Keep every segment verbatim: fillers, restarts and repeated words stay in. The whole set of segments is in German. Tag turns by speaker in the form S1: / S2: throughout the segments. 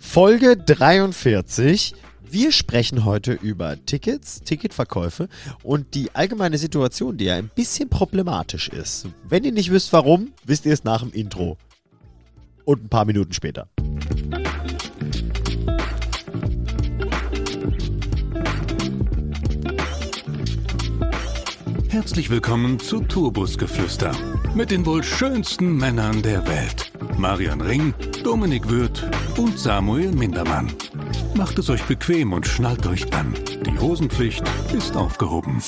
S1: Folge dreiundvierzig. Wir sprechen heute über Tickets, Ticketverkäufe und die allgemeine Situation, die ja ein bisschen problematisch ist. Wenn ihr nicht wisst, warum, wisst ihr es nach dem Intro. Und ein paar Minuten später.
S2: Herzlich willkommen zu Tourbusgeflüster mit den wohl schönsten Männern der Welt. Marian Ring, Dominik Würth und Samuel Mindermann. Macht es euch bequem und schnallt euch an. Die Hosenpflicht ist aufgehoben.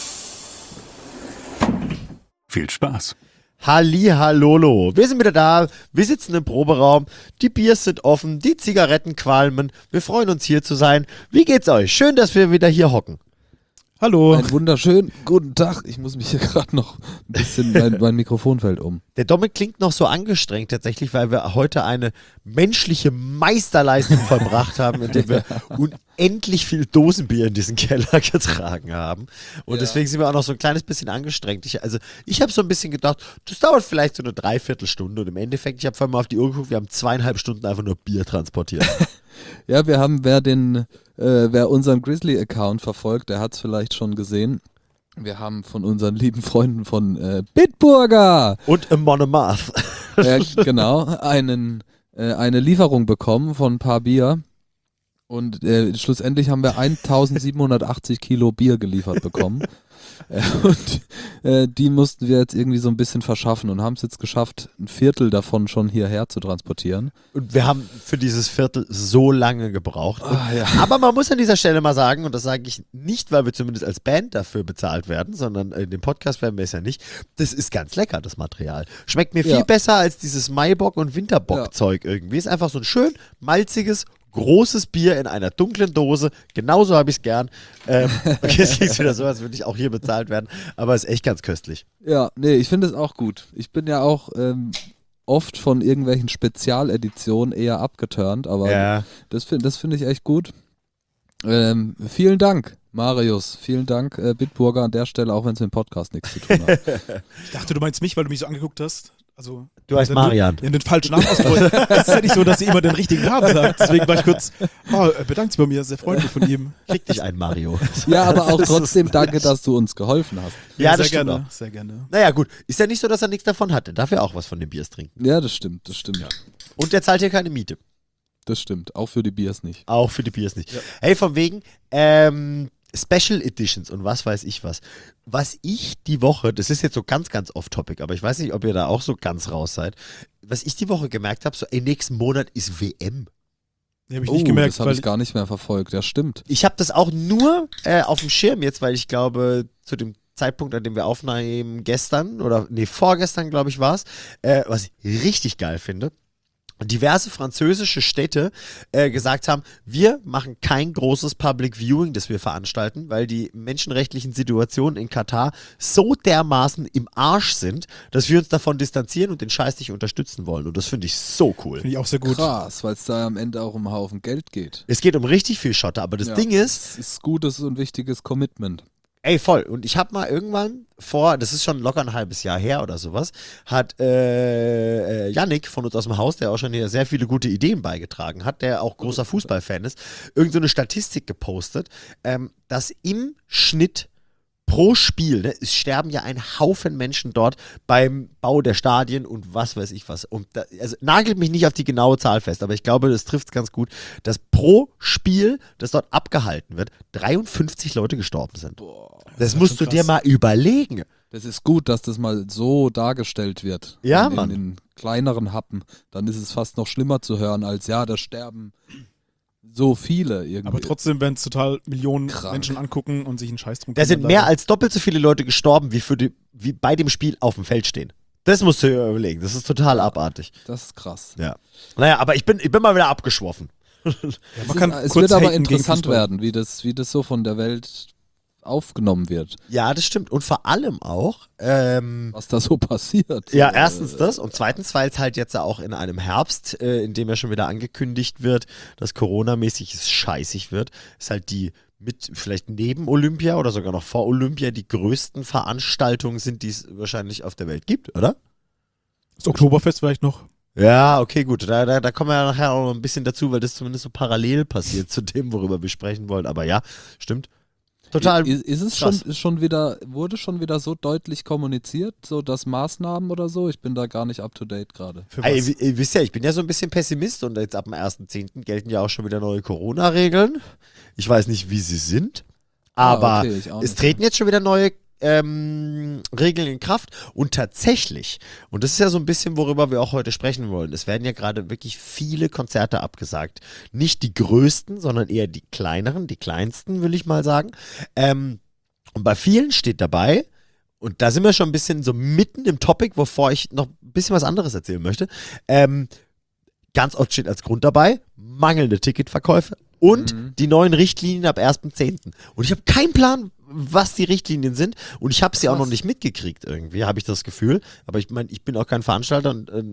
S2: Viel Spaß.
S1: Hallihallolo, wir sind wieder da, wir sitzen im Proberaum, die Biers sind offen, die Zigaretten qualmen, wir freuen uns hier zu sein. Wie geht's euch? Schön, dass wir wieder hier hocken.
S3: Hallo. Einen wunderschönen guten Tag. Ich muss mich hier gerade noch ein bisschen, mein, mein Mikrofon fällt um.
S1: Der Dominik klingt noch so angestrengt tatsächlich, weil wir heute eine menschliche Meisterleistung verbracht haben, indem wir unendlich viel Dosenbier in diesen Keller getragen haben. Und ja. Deswegen sind wir auch noch so ein kleines bisschen angestrengt. Ich, also ich habe so ein bisschen gedacht, das dauert vielleicht so eine Dreiviertelstunde. Und im Endeffekt, ich habe vorhin mal auf die Uhr geguckt, wir haben zweieinhalb Stunden einfach nur Bier transportiert.
S3: Ja, wir haben, wer den, äh, wer unseren Grizzly-Account verfolgt, der hat es vielleicht schon gesehen. Wir haben von unseren lieben Freunden von äh, Bitburger
S1: und A Monomath
S3: äh, genau, einen, äh, eine Lieferung bekommen von ein paar Bier. Und äh, schlussendlich haben wir eintausendsiebenhundertachtzig Kilo Bier geliefert bekommen. äh, und äh, die mussten wir jetzt irgendwie so ein bisschen verschaffen und haben es jetzt geschafft, ein Viertel davon schon hierher zu transportieren.
S1: Und wir haben für dieses Viertel so lange gebraucht.
S3: Ah, ja.
S1: Aber man muss an dieser Stelle mal sagen, und das sage ich nicht, weil wir zumindest als Band dafür bezahlt werden, sondern in dem Podcast werden wir es ja nicht, das ist ganz lecker, das Material. Schmeckt mir viel
S3: ja.
S1: besser als dieses Maibock- und Winterbock-Zeug ja. irgendwie. Ist einfach so ein schön malziges, großes Bier in einer dunklen Dose. Genauso habe ich es gern. Ähm, okay, jetzt klingt es wieder so, als würde ich auch hier bezahlt werden. Aber es ist echt ganz köstlich.
S3: Ja, nee, ich finde es auch gut. Ich bin ja auch ähm, oft von irgendwelchen Spezialeditionen eher abgeturnt, aber
S1: ja.
S3: das finde das find ich echt gut. Ähm, vielen Dank, Marius. Vielen Dank, äh, Bitburger, an der Stelle, auch wenn es mit dem Podcast nichts zu tun hat.
S4: Ich dachte, du meinst mich, weil du mich so angeguckt hast. Also,
S1: du heißt Marian.
S4: Ja, den falschen Namen ausgeholt. Es ist ja nicht so, dass sie immer den richtigen Namen sagt. Deswegen war ich kurz, oh, er bedankt sich bei mir, sehr freundlich von ihm.
S1: Krieg dich ein, Mario.
S3: Ja, aber auch trotzdem danke, dass du uns geholfen hast.
S1: Ja,
S4: ja
S1: das
S4: sehr
S1: stimmt
S4: gerne,
S1: auch.
S4: sehr gerne.
S1: Naja, gut. Ist ja nicht so, dass er nichts davon hatte. Darf er auch was von den Biers trinken.
S3: Ja, das stimmt, das stimmt. Ja.
S1: Und der zahlt hier keine Miete.
S3: Das stimmt, auch für die Biers nicht.
S1: Auch für die Biers nicht.
S4: Ja.
S1: Hey, von wegen, ähm, Special Editions und was weiß ich was. Was ich die Woche, das ist jetzt so ganz, ganz off-topic, aber ich weiß nicht, ob ihr da auch so ganz raus seid. Was ich die Woche gemerkt habe, so, ey, nächsten Monat ist W M.
S4: Die habe ich
S3: oh,
S4: nicht gemerkt.
S3: Das habe ich gar nicht mehr verfolgt, ja stimmt.
S1: Ich habe das auch nur äh, auf dem Schirm jetzt, weil ich glaube, zu dem Zeitpunkt, an dem wir aufnehmen, gestern oder nee, vorgestern, glaube ich, war es, äh, was ich richtig geil finde, diverse französische Städte äh, gesagt haben, wir machen kein großes Public Viewing, das wir veranstalten, weil die menschenrechtlichen Situationen in Katar so dermaßen im Arsch sind, dass wir uns davon distanzieren und den Scheiß nicht unterstützen wollen. Und das finde ich so cool.
S4: Finde ich auch sehr gut.
S3: Krass, weil es da am Ende auch um einen Haufen Geld geht.
S1: Es geht um richtig viel Schotter, aber das
S3: ja,
S1: Ding ist...
S3: Es ist gutes und wichtiges Commitment.
S1: Ey, voll. Und ich habe mal irgendwann vor, das ist schon locker ein halbes Jahr her oder sowas, hat äh, äh, Yannick von uns aus dem Haus, der auch schon hier sehr viele gute Ideen beigetragen hat, der auch großer Fußballfan ist, irgend so eine Statistik gepostet, ähm, dass im Schnitt pro Spiel, ne, es sterben ja ein Haufen Menschen dort beim Bau der Stadien und was weiß ich was. Und da, also nagelt mich nicht auf die genaue Zahl fest, aber ich glaube, das trifft es ganz gut, dass pro Spiel, das dort abgehalten wird, dreiundfünfzig Leute gestorben sind.
S3: Boah,
S1: das,
S4: das
S1: musst du dir mal überlegen.
S3: Das ist gut, dass das mal so dargestellt wird.
S1: Ja,
S3: in,
S1: Mann.
S3: In den kleineren Happen. Dann ist es fast noch schlimmer zu hören, als ja, da sterben so viele irgendwie.
S4: Aber trotzdem werden es total Millionen
S3: Krank.
S4: Menschen angucken und sich einen Scheiß drum
S1: Da sind mehr als doppelt so viele Leute gestorben, wie, für die, wie bei dem Spiel auf dem Feld stehen. Das musst du dir überlegen. Das ist total abartig.
S3: Das ist krass.
S1: Ja. Naja, aber ich bin, ich bin mal wieder abgeschwoffen.
S4: Ja,
S3: Es,
S4: man kann
S3: ist, es
S4: kurz
S3: wird aber
S4: haten gegen
S3: interessant
S4: Fußball.
S3: werden, wie das, wie das so von der Welt aufgenommen wird,
S1: Ja, das stimmt. Und vor allem auch, ähm,
S3: was da so passiert.
S1: ja,
S3: Äh,
S1: erstens das und zweitens, weil es halt jetzt auch in einem Herbst, äh, in dem ja schon wieder angekündigt wird, dass Corona-mäßig es scheißig wird, ist halt die mit vielleicht neben Olympia oder sogar noch vor Olympia die größten Veranstaltungen sind, die es wahrscheinlich auf der Welt gibt, oder?
S4: Das Oktoberfest vielleicht noch.
S1: Ja, okay, gut. Da, da, da kommen wir ja nachher auch noch ein bisschen dazu, weil das zumindest so parallel passiert zu dem, worüber wir sprechen wollen. Aber ja, stimmt. Total.
S3: Ist, ist es schon,
S1: krass.
S3: ist schon wieder, wurde schon wieder so deutlich kommuniziert, so dass Maßnahmen oder so? Ich bin da gar nicht up to date gerade.
S4: Für
S1: Ey,
S4: was?
S1: ihr, ihr wisst ja, ich bin ja so ein bisschen Pessimist und jetzt ab dem ersten zehnten gelten ja auch schon wieder neue Corona-Regeln. Ich weiß nicht, wie sie sind, aber
S3: Ah, okay, ich auch
S1: es
S3: nicht.
S1: treten jetzt schon wieder neue ähm, Regeln in Kraft und tatsächlich, und das ist ja so ein bisschen, worüber wir auch heute sprechen wollen, es werden ja gerade wirklich viele Konzerte abgesagt. Nicht die größten, sondern eher die kleineren, die kleinsten, will ich mal sagen. Ähm, und bei vielen steht dabei, und da sind wir schon ein bisschen so mitten im Topic, wovor ich noch ein bisschen was anderes erzählen möchte. Ähm, ganz oft steht als Grund dabei, mangelnde Ticketverkäufe und
S3: Mhm.
S1: die neuen Richtlinien ab ersten zehnten Und ich habe keinen Plan, was die Richtlinien sind und ich habe sie auch
S3: Krass.
S1: noch nicht mitgekriegt irgendwie, habe ich das Gefühl. Aber ich meine, ich bin auch kein Veranstalter und äh,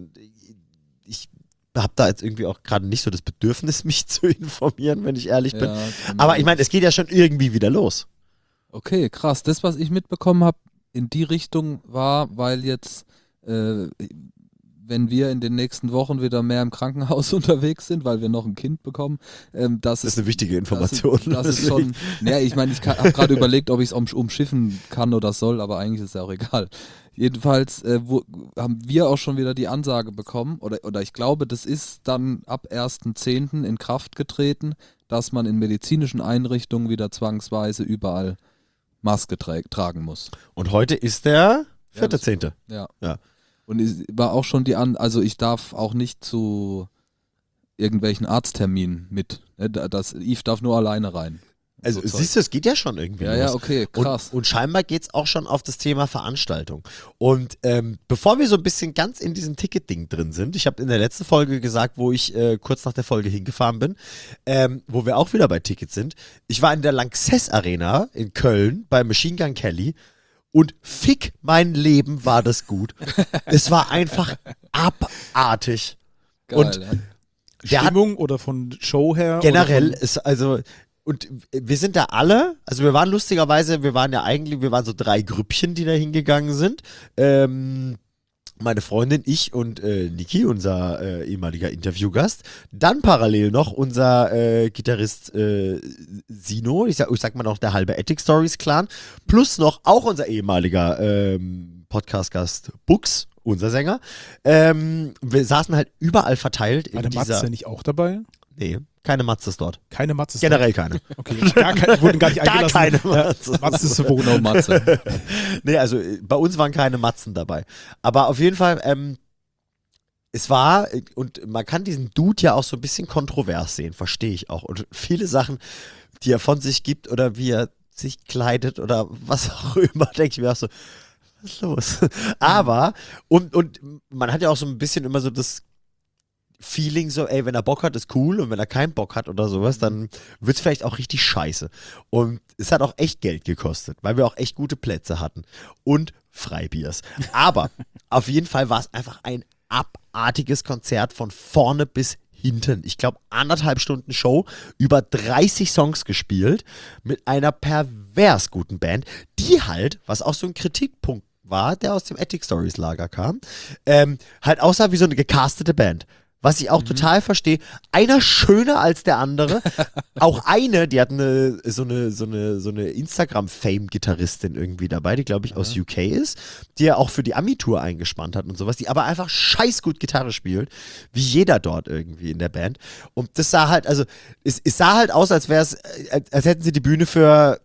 S1: ich habe da jetzt irgendwie auch gerade nicht so das Bedürfnis, mich zu informieren, wenn ich ehrlich bin.
S3: Ja,
S1: Aber ich meine, es geht ja schon irgendwie wieder los.
S3: Okay, krass. Das, was ich mitbekommen habe, in die Richtung war, weil jetzt, äh, wenn wir in den nächsten Wochen wieder mehr im Krankenhaus unterwegs sind, weil wir noch ein Kind bekommen, ähm, dass
S1: Das ist
S3: es
S1: eine wichtige Information.
S3: Das, das ist schon. Naja, ich meine, ich habe gerade überlegt, ob ich es um, umschiffen kann oder soll, aber eigentlich ist es ja auch egal. Jedenfalls äh, wo, haben wir auch schon wieder die Ansage bekommen, oder, oder ich glaube, das ist dann ab ersten zehnten in Kraft getreten, dass man in medizinischen Einrichtungen wieder zwangsweise überall Maske tra tragen muss.
S1: Und heute ist der vierte
S3: das-
S1: zehnte
S3: Ja.
S1: Ja.
S3: Und es war auch schon die An, also ich darf auch nicht zu irgendwelchen Arztterminen mit. Ne? Da- Das, Yves darf nur alleine rein.
S1: Also
S3: So Zeug.
S1: siehst du, es geht ja schon irgendwie
S3: Ja,
S1: los.
S3: ja, okay, krass.
S1: Und, und scheinbar geht es auch schon auf das Thema Veranstaltung. Und ähm, bevor wir so ein bisschen ganz in diesem Ticket-Ding drin sind, ich habe in der letzten Folge gesagt, wo ich äh, kurz nach der Folge hingefahren bin, ähm, wo wir auch wieder bei Tickets sind, ich war in der Lanxess Arena in Köln bei Machine Gun Kelly und fick mein Leben war das gut. Es war einfach abartig.
S3: Geil,
S1: und
S3: ja.
S1: Der hat
S4: Stimmung oder von Show her?
S1: generell
S4: Oder von,
S1: ist also und wir sind da alle, also wir waren lustigerweise, wir waren ja eigentlich, wir waren so drei Grüppchen, die da hingegangen sind. Ähm, meine Freundin, ich und äh, Niki, unser äh, ehemaliger Interviewgast. Dann parallel noch unser äh, Gitarrist äh, Sino, ich sag, ich sag mal noch der halbe Attic Stories Clan, plus noch auch unser ehemaliger ähm, Podcast-Gast Bux, unser Sänger. Ähm, wir saßen halt überall verteilt in
S4: war der
S1: dieser...
S4: Matze nicht auch dabei?
S1: Nee, keine Matzes dort.
S4: Keine Matze.
S1: Generell keine.
S4: Okay, gar keine, wurden gar nicht
S1: Gar
S4: eingelassen.
S1: keine
S4: Ja,
S1: Matzes.
S4: Matze ist so
S3: No Matze.
S1: Nee, also äh, bei uns waren keine Matzen dabei. Aber auf jeden Fall, ähm, es war, äh, und man kann diesen Dude ja auch so ein bisschen kontrovers sehen, verstehe ich auch. Und viele Sachen, die er von sich gibt oder wie er sich kleidet oder was auch immer, denke ich mir auch so, was ist los? Aber, und, und man hat ja auch so ein bisschen immer so das Feeling so, ey, wenn er Bock hat, ist cool und wenn er keinen Bock hat oder sowas, dann wird es vielleicht auch richtig scheiße. Und es hat auch echt Geld gekostet, weil wir auch echt gute Plätze hatten und Freibiers. Aber auf jeden Fall war es einfach ein abartiges Konzert von vorne bis hinten. Ich glaube, anderthalb Stunden Show, über dreißig Songs gespielt, mit einer pervers guten Band, die halt, was auch so ein Kritikpunkt war, der aus dem Attic Stories Lager kam, ähm, halt aussah wie so eine gecastete Band. Was ich auch mhm. total verstehe. Einer schöner als der andere. Auch eine, die hat eine, so eine, so eine, so eine Instagram-Fame-Gitarristin irgendwie dabei, die glaube ich aus U K ist, die ja auch für die Ami-Tour eingespannt hat und sowas, die aber einfach scheiß gut Gitarre spielt, wie jeder dort irgendwie in der Band. Und das sah halt, also, es, es sah halt aus, als wäre es, als hätten sie die Bühne für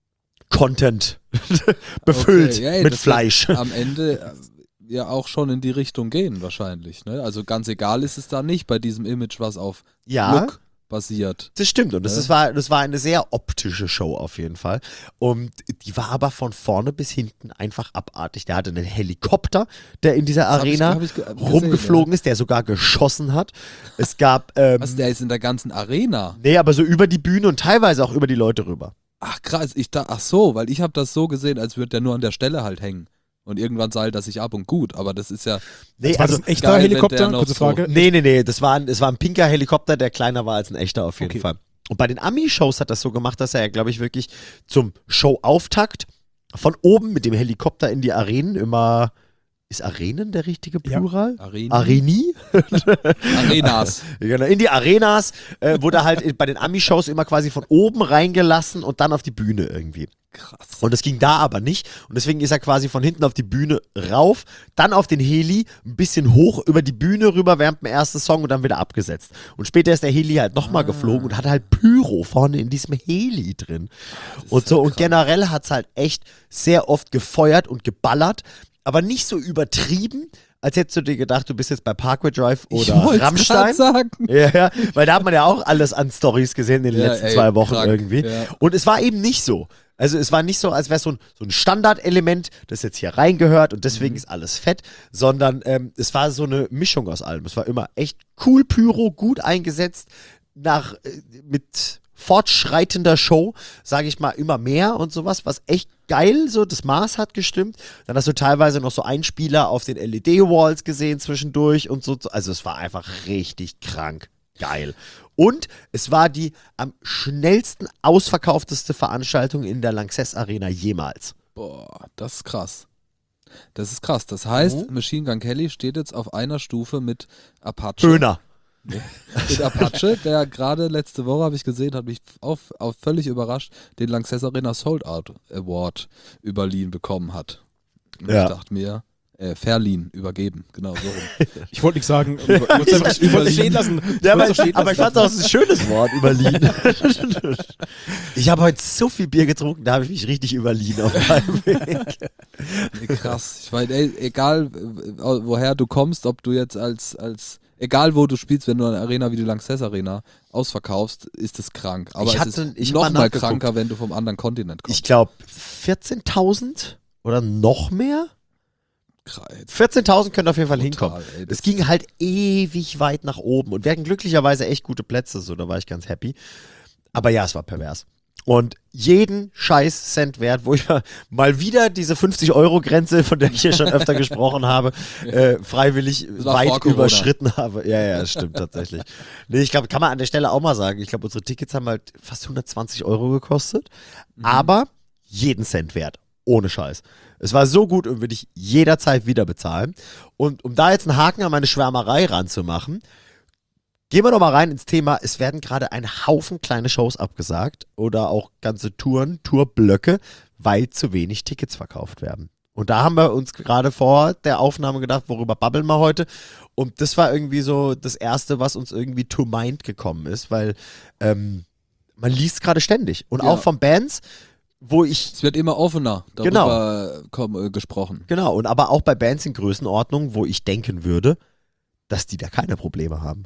S1: Content befüllt
S3: Okay, ja, ey,
S1: mit
S3: das
S1: Fleisch.
S3: wird am Ende äh, ja auch schon in die Richtung gehen wahrscheinlich. Ne? Also ganz egal ist es da nicht bei diesem Image, was auf
S1: Ja.
S3: Look basiert.
S1: Das stimmt und das,
S3: Ja.
S1: ist, war, das war eine sehr optische Show auf jeden Fall. Und die war aber von vorne bis hinten einfach abartig. Der hatte einen Helikopter, der in dieser
S3: Das hab ich-
S1: Arena
S3: hab ich ge- gesehen,
S1: rumgeflogen ist, der sogar geschossen hat. Es gab, ähm,
S3: Was, der ist in der ganzen Arena?
S1: nee, aber so über die Bühne und teilweise auch über die Leute rüber.
S3: Ach krass, ich da, ach so, weil ich habe das so gesehen, als würde der nur an der Stelle halt hängen. Und irgendwann seilt er sich ab und gut, aber das ist ja,
S1: Nee,
S4: War
S1: also,
S4: das ein echter
S3: geil, wenn
S4: Helikopter?
S3: der noch
S4: Kurze
S3: so-
S4: Frage.
S1: nee, nee, nee, das war, ein, das war ein pinker Helikopter, der kleiner war als ein echter auf jeden
S4: Okay.
S1: Fall. Und bei den Ami-Shows hat das so gemacht, dass er ja, glaube ich, wirklich zum Show-Auftakt von oben mit dem Helikopter in die Arenen immer ist Arenen der richtige Plural?
S3: Areni.
S1: Areni?
S3: Arenas.
S1: Genau, in die Arenas äh, wurde halt bei den Ami-Shows immer quasi von oben reingelassen und dann auf die Bühne irgendwie.
S3: Krass.
S1: Und das ging da aber nicht. Und deswegen ist er quasi von hinten auf die Bühne rauf, dann auf den Heli, ein bisschen hoch über die Bühne rüber während dem ersten Song und dann wieder abgesetzt. Und später ist der Heli halt nochmal ah. geflogen und hat halt Pyro vorne in diesem Heli drin. Und so, und generell hat es halt echt sehr oft gefeuert und geballert, aber nicht so übertrieben, als hättest du dir gedacht, du bist jetzt bei Parkway Drive oder Rammstein.
S3: Sagen.
S1: Ja, ja, weil da hat man ja auch alles an Storys gesehen in den
S3: ja,
S1: letzten
S3: ey,
S1: zwei Wochen
S3: krank,
S1: irgendwie.
S3: Ja.
S1: Und es war eben nicht so. Also es war nicht so, als wäre es so ein, so ein Standardelement, das jetzt hier reingehört und deswegen mhm. ist alles fett, sondern ähm, es war so eine Mischung aus allem. Es war immer echt cool Pyro, gut eingesetzt, nach äh, mit fortschreitender Show, sage ich mal, immer mehr und sowas, was echt geil, so das Maß hat gestimmt. Dann hast du teilweise noch so Einspieler auf den L E D-Walls gesehen zwischendurch und so. Also es war einfach richtig krank geil. Und es war die am schnellsten ausverkaufteste Veranstaltung in der Lanxess Arena jemals.
S3: Boah, das ist krass. Das ist krass. Das heißt,
S1: Mhm.
S3: Machine Gun Kelly steht jetzt auf einer Stufe mit Apache.
S1: Höhner.
S3: Nee. Mit Apache, der gerade letzte Woche, habe ich gesehen, hat mich auf, auf völlig überrascht, den Lanxess Arena Sold Out Award überliehen bekommen hat. Und
S1: Ja.
S3: ich dachte mir, äh, verliehen, übergeben, genau so rum.
S4: Ich wollte nicht sagen, ich wollte es einfach stehen lassen. Ich
S1: Ja, aber,
S4: wollt's auch stehen
S1: aber ich
S4: lassen.
S1: fand es auch ein schönes Wort, überliehen. Ich habe heute so viel Bier getrunken, da habe ich mich richtig überliehen auf meinem Weg.
S3: Nee, krass. Ich meine, ey, egal äh, woher du kommst, ob du jetzt als, als egal wo du spielst, wenn du eine Arena wie die Lanxess Arena ausverkaufst, ist es krank. Aber
S1: Ich
S3: es
S1: hatte-
S3: ist
S1: ich hab
S3: noch
S1: mal
S3: mal
S1: nachgeguckt.
S3: kranker, wenn du vom anderen Kontinent kommst.
S1: Ich glaube vierzehntausend oder noch mehr?
S3: Kra-
S1: vierzehntausend können auf jeden Fall
S3: Brutal,
S1: hinkommen.
S3: ey, das
S1: Es ging halt ewig weit nach oben und wir hatten glücklicherweise echt gute Plätze, so da war ich ganz happy. Aber ja, es war pervers. Und jeden scheiß Cent wert, wo ich mal wieder diese fünfzig-Euro-Grenze, von der ich hier schon öfter gesprochen habe, äh, freiwillig
S3: Das war vor
S1: weit
S3: Corona.
S1: überschritten habe. Ja, ja, das stimmt tatsächlich. Nee, ich glaube, kann man an der Stelle auch mal sagen, ich glaube, unsere Tickets haben halt fast hundertzwanzig Euro gekostet,
S3: Mhm.
S1: aber jeden Cent wert. Ohne Scheiß. Es war so gut und würde ich jederzeit wieder bezahlen. Und um da jetzt einen Haken an meine Schwärmerei ranzumachen, gehen wir doch mal rein ins Thema. Es werden gerade ein Haufen kleine Shows abgesagt oder auch ganze Touren, Tourblöcke, weil zu wenig Tickets verkauft werden. Und da haben wir uns gerade vor der Aufnahme gedacht, worüber babbeln wir heute? Und das war irgendwie so das Erste, was uns irgendwie to mind gekommen ist, weil ähm, man liest gerade ständig. Und
S3: Ja.
S1: auch von Bands, wo ich
S3: Es wird immer offener darüber komm, äh, gesprochen.
S1: Genau, und aber auch bei Bands in Größenordnung, wo ich denken würde, dass die da keine Probleme haben.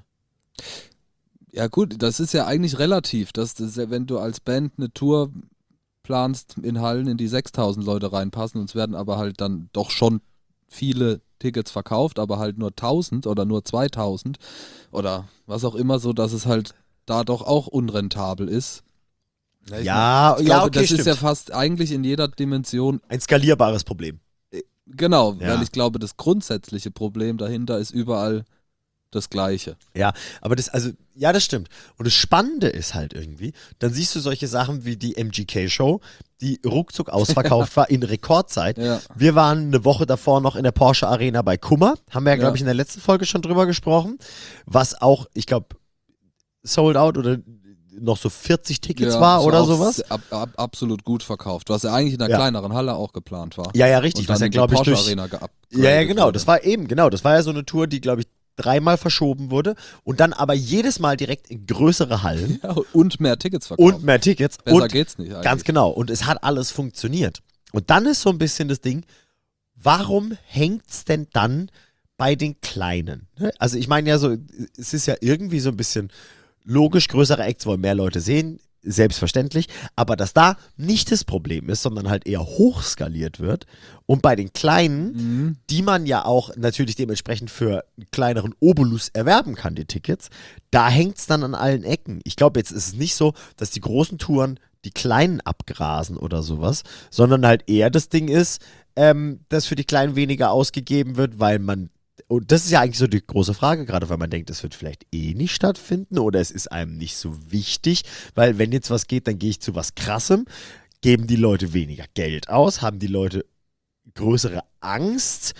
S3: Ja gut, das ist ja eigentlich relativ, dass das ja, wenn du als Band eine Tour planst in Hallen, in die sechstausend Leute reinpassen und es werden aber halt dann doch schon viele Tickets verkauft, aber halt nur tausend oder nur zweitausend oder was auch immer, so dass es halt da doch auch unrentabel ist. Ja, ich
S1: Ja,
S3: Ich
S1: ja,
S3: glaube,
S1: okay,
S3: das
S1: stimmt.
S3: ist ja fast eigentlich in jeder Dimension,
S1: Ein skalierbares Problem.
S3: genau,
S1: Ja.
S3: weil ich glaube, das grundsätzliche Problem dahinter ist überall das Gleiche.
S1: Ja, aber das, also, ja, das stimmt. Und das Spannende ist halt irgendwie, dann siehst du solche Sachen wie die M G K-Show, die ruckzuck ausverkauft war in Rekordzeit.
S3: Ja.
S1: Wir waren eine Woche davor noch in der Porsche Arena bei Kummer, haben wir ja, glaube
S3: Ja.
S1: ich, in der letzten Folge schon drüber gesprochen, was auch, ich glaube, sold out oder noch so vierzig Tickets
S3: Ja,
S1: war
S3: das
S1: oder
S3: auch
S1: sowas.
S3: Ab, ab, absolut gut verkauft, was ja eigentlich in einer
S1: Ja.
S3: kleineren Halle auch geplant war.
S1: Ja, ja, richtig.
S3: Und dann
S1: Was ja,
S3: in die
S1: glaube ich,
S3: Porsche
S1: durch.
S3: Arena geupgradet
S1: Ja, ja, genau.
S3: wurde.
S1: Das war eben, genau. Das war ja so eine Tour, die, glaube ich, dreimal verschoben wurde und dann aber jedes Mal direkt in größere Hallen
S3: Ja, und mehr Tickets verkauft.
S1: und mehr Tickets.
S3: Besser
S1: und
S3: geht's nicht eigentlich.
S1: Ganz genau. Und es hat alles funktioniert. Und dann ist so ein bisschen das Ding, warum hängt's denn dann bei den Kleinen? Ne? Also ich meine ja so, es ist ja irgendwie so ein bisschen logisch, größere Acts wollen mehr Leute sehen, selbstverständlich, aber dass da nicht das Problem ist, sondern halt eher hochskaliert wird und bei den Kleinen,
S3: Mhm.
S1: die man ja auch natürlich dementsprechend für einen kleineren Obolus erwerben kann, die Tickets, da hängt es dann an allen Ecken. Ich glaube, jetzt ist es nicht so, dass die großen Touren die Kleinen abgrasen oder sowas, sondern halt eher das Ding ist, ähm, dass für die Kleinen weniger ausgegeben wird, weil man, und das ist ja eigentlich so die große Frage, gerade weil man denkt, es wird vielleicht eh nicht stattfinden oder es ist einem nicht so wichtig, weil wenn jetzt was geht, dann gehe ich zu was Krassem. Geben die Leute weniger Geld aus? Haben die Leute größere Angst?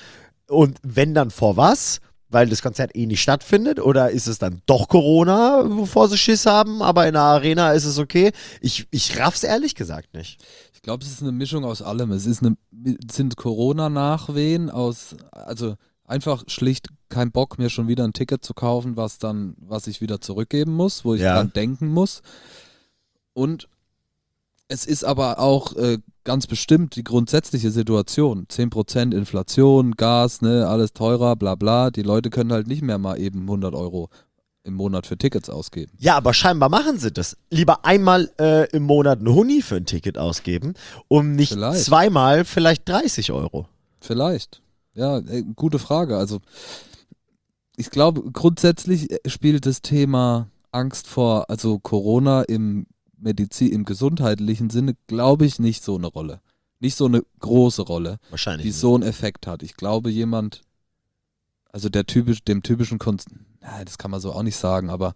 S1: Und wenn dann vor was? Weil das Konzert eh nicht stattfindet? Oder ist es dann doch Corona, bevor sie Schiss haben, aber in der Arena ist es okay? Ich, ich raff's ehrlich gesagt nicht.
S3: Ich glaube, es ist eine Mischung aus allem. Es ist eine, sind Corona-Nachwehen aus, also einfach schlicht kein Bock, mir schon wieder ein Ticket zu kaufen, was dann, was ich wieder zurückgeben muss, wo ich
S1: Ja.
S3: dran denken muss. Und es ist aber auch äh, ganz bestimmt die grundsätzliche Situation. zehn Prozent Inflation, Gas, ne, alles teurer, bla bla. Die Leute können halt nicht mehr mal eben hundert Euro im Monat für Tickets ausgeben.
S1: Ja, aber scheinbar machen sie das. Lieber einmal äh, im Monat ein Huni für ein Ticket ausgeben, um nicht
S3: Vielleicht.
S1: zweimal vielleicht dreißig Euro.
S3: Vielleicht. Ja, äh, gute Frage. Also ich glaube, grundsätzlich spielt das Thema Angst vor, also Corona im Medizin, im gesundheitlichen Sinne, glaube ich, nicht so eine Rolle. Nicht so eine große Rolle,
S1: Wahrscheinlich.
S3: die
S1: nicht.
S3: so einen Effekt hat. Ich glaube, jemand, also der typisch, dem typischen Konz, na, das kann man so auch nicht sagen, aber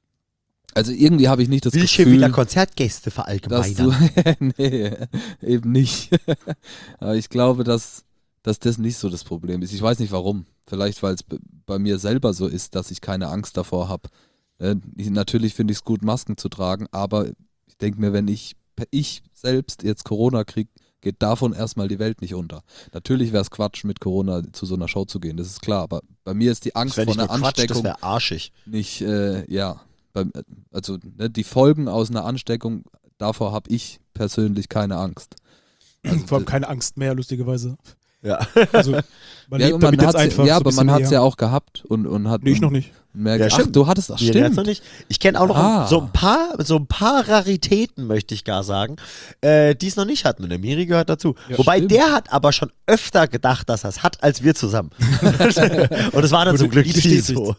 S3: also irgendwie habe ich nicht das
S1: Will ich hier
S3: Gefühl,
S1: wieder Konzertgäste
S3: dass
S1: verallgemeinern?
S3: du, nee, eben nicht. Aber ich glaube, dass, dass das nicht so das Problem ist. Ich weiß nicht warum. Vielleicht, weil es b- bei mir selber so ist, dass ich keine Angst davor habe. Äh, ich, natürlich finde ich es gut, Masken zu tragen, aber ich denke mir, wenn ich, ich selbst jetzt Corona kriege, geht davon erstmal die Welt nicht unter. Natürlich wäre es Quatsch, mit Corona zu so einer Show zu gehen, das ist klar, aber bei mir ist die Angst
S1: Das wäre
S3: vor
S1: nicht
S3: einer
S1: nur Quatsch, das
S3: Ansteckung
S1: wäre arschig.
S3: nicht, äh, ja, beim, also ne, die Folgen aus einer Ansteckung, davor habe ich persönlich keine Angst. Also,
S4: Vor allem keine Angst mehr, lustigerweise.
S1: Ja.
S4: Also, man
S3: ja,
S4: lebt
S3: man
S4: damit jetzt
S3: hat's,
S4: einfach
S3: ja
S4: so ein
S3: aber
S4: bisschen
S3: man hat es
S4: näher.
S3: ja auch gehabt und, und hat
S4: Nee, ich noch nicht.
S3: merkt,
S1: Ja,
S3: ach,
S1: stimmt.
S3: du hattest, ach
S1: Wir lernen
S3: stimmt.
S1: noch nicht. Ich kenne auch noch
S3: Ah.
S1: so ein paar, so ein paar Raritäten, möchte ich gar sagen, äh, die es noch nicht hatten. Und der Miri gehört dazu.
S4: Ja,
S1: Wobei
S3: stimmt.
S1: der hat aber schon öfter gedacht, dass er es hat, als wir zusammen. Und es war dann
S4: Wurde
S1: zum Glück
S4: nie
S1: nicht
S4: bestätigt.
S1: so.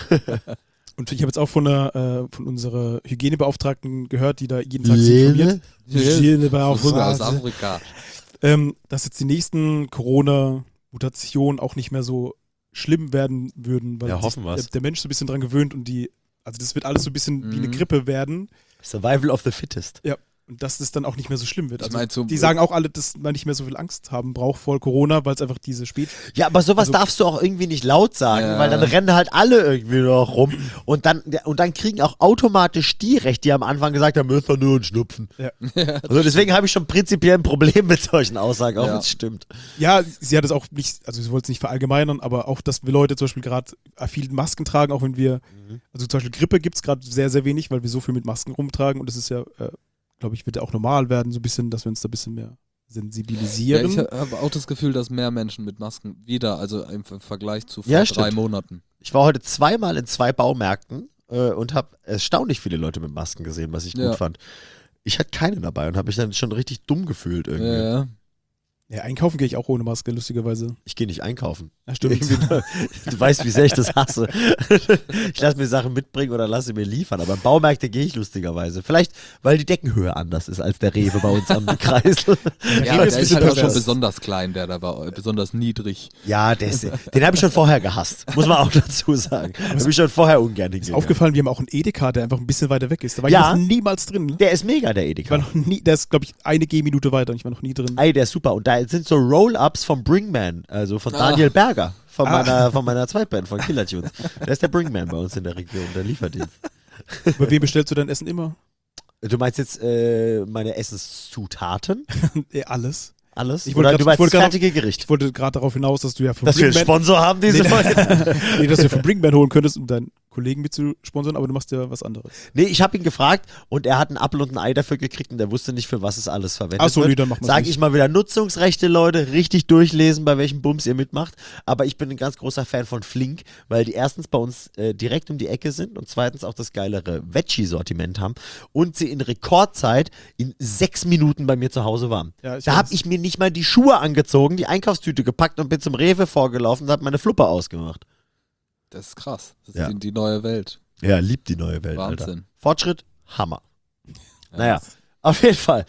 S4: Und ich habe jetzt auch von, einer, äh, von unserer Hygienebeauftragten gehört, die da jeden Tag sich informiert.
S3: Rüber aus
S4: Hygienebeauftragte.
S3: Afrika.
S4: Ähm, dass jetzt die nächsten Corona-Mutationen auch nicht mehr so schlimm werden würden, weil
S1: Ja,
S4: sich
S1: hoffen wir's.
S4: der, der Mensch so ein bisschen dran gewöhnt und die, also das wird alles so ein bisschen wie eine
S3: Mhm.
S4: Grippe werden
S1: Survival of the fittest.
S4: und dass das dann auch nicht mehr so schlimm wird.
S3: Ich
S4: Also
S3: mein, so-
S4: die sagen auch alle, dass man nicht mehr so viel Angst haben braucht vor Corona, weil es einfach diese Spät...
S1: Ja, aber sowas
S4: Also-
S1: darfst du auch irgendwie nicht laut sagen,
S3: Ja.
S1: weil dann rennen halt alle irgendwie noch rum und dann, und dann kriegen auch automatisch die recht, die am Anfang gesagt haben, ist doch nur ein Schnupfen.
S4: Ja.
S1: Also deswegen habe ich schon prinzipiell ein Problem mit solchen Aussagen, auch
S3: Ja.
S1: wenn es stimmt.
S4: Ja, sie hat es auch nicht, also sie wollte es nicht verallgemeinern, aber auch, dass wir Leute zum Beispiel gerade viel Masken tragen, auch wenn wir, also zum Beispiel Grippe gibt es gerade sehr, sehr wenig, weil wir so viel mit Masken rumtragen und das ist ja, äh, glaube ich, wird ja auch normal werden, so ein bisschen, dass wir uns da ein bisschen mehr
S3: Ja,
S4: sensibilisieren.
S3: ich habe auch das Gefühl, dass mehr Menschen mit Masken wieder, also im Ver- Vergleich zu vor
S1: Ja,
S3: drei
S1: stimmt.
S3: Monaten.
S1: Ich war heute zweimal in zwei Baumärkten äh, und habe erstaunlich viele Leute mit Masken gesehen, was ich
S3: Ja.
S1: gut fand. Ich hatte keine dabei und habe mich dann schon richtig dumm gefühlt irgendwie.
S3: Ja.
S4: Ja, einkaufen gehe ich auch ohne Maske, lustigerweise.
S1: Ich gehe nicht einkaufen.
S4: Ja, stimmt.
S1: Irgendwie, du weißt, wie sehr ich das hasse. Ich lasse mir Sachen mitbringen oder lasse sie mir liefern. Aber in Baumärkte gehe ich lustigerweise. Vielleicht, weil die Deckenhöhe anders ist als der Rewe bei uns am Kreisel.
S3: Ja,
S4: Rewe
S3: der
S4: ist ein
S3: ist
S4: bisschen
S3: halt auch schon
S4: pervers.
S3: besonders klein, der da war, äh, besonders niedrig.
S1: Ja, der ist, den habe ich schon vorher gehasst. Muss man auch dazu sagen. Da habe ich schon vorher ungern
S4: Ist
S1: hingegangen.
S4: aufgefallen, wir haben auch einen Edeka, der einfach ein bisschen weiter weg ist. Da war
S1: Ja.
S4: ich noch niemals drin. Ne?
S1: Der ist mega, der
S4: Ich
S1: Edeka.
S4: war noch nie, der ist, glaube ich, eine Gehminute weiter und ich war noch nie drin.
S1: Ey, der ist super. Und da sind so Roll-Ups vom Bringman, also von
S3: Ah.
S1: Daniel Berger, von
S4: Ah.
S1: meiner, von meiner Zweitband, von Killer Tunes. Der ist der Bringman bei uns in der Region, der Lieferdienst.
S4: Bei wem bestellst du dein Essen immer?
S1: Du meinst jetzt äh, meine Essenszutaten?
S4: Eh, alles.
S1: Alles?
S4: Ich wollte
S1: Oder
S4: grad-
S1: du meinst
S4: ich wollte
S1: das
S4: grad-
S1: fertige Gericht?
S4: Ich wollte gerade darauf hinaus, dass du ja von
S1: Dass wir einen
S4: Bringman,
S1: Sponsor haben, diese
S4: Nee,
S1: Folge?
S4: nee, dass du von Bringman holen könntest, um deinen Kollegen mit zu sponsern, aber du machst ja was anderes.
S1: Nee, ich habe ihn gefragt und er hat einen Apfel und ein Ei dafür gekriegt und er wusste nicht, für was es alles verwendet
S4: Achso, nee,
S1: wird.
S4: dann machen wir
S1: Sag
S4: nicht.
S1: ich mal wieder, Nutzungsrechte, Leute, richtig durchlesen, bei welchem Bums ihr mitmacht. Aber ich bin ein ganz großer Fan von Flink, weil die erstens bei uns äh, direkt um die Ecke sind und zweitens auch das geilere Veggie-Sortiment haben und sie in Rekordzeit in sechs Minuten bei mir zu Hause waren.
S4: Ja, ich
S1: da
S4: weiß.
S1: habe ich mir nicht mal die Schuhe angezogen, die Einkaufstüte gepackt und bin zum Rewe vorgelaufen und habe meine Fluppe ausgemacht.
S3: Das ist krass. Das
S1: Ja.
S3: ist die, die neue Welt.
S1: Ja, liebt die neue Welt, Alter.
S3: Wahnsinn.
S1: Fortschritt, Hammer.
S3: Ja.
S1: Naja, auf jeden Fall.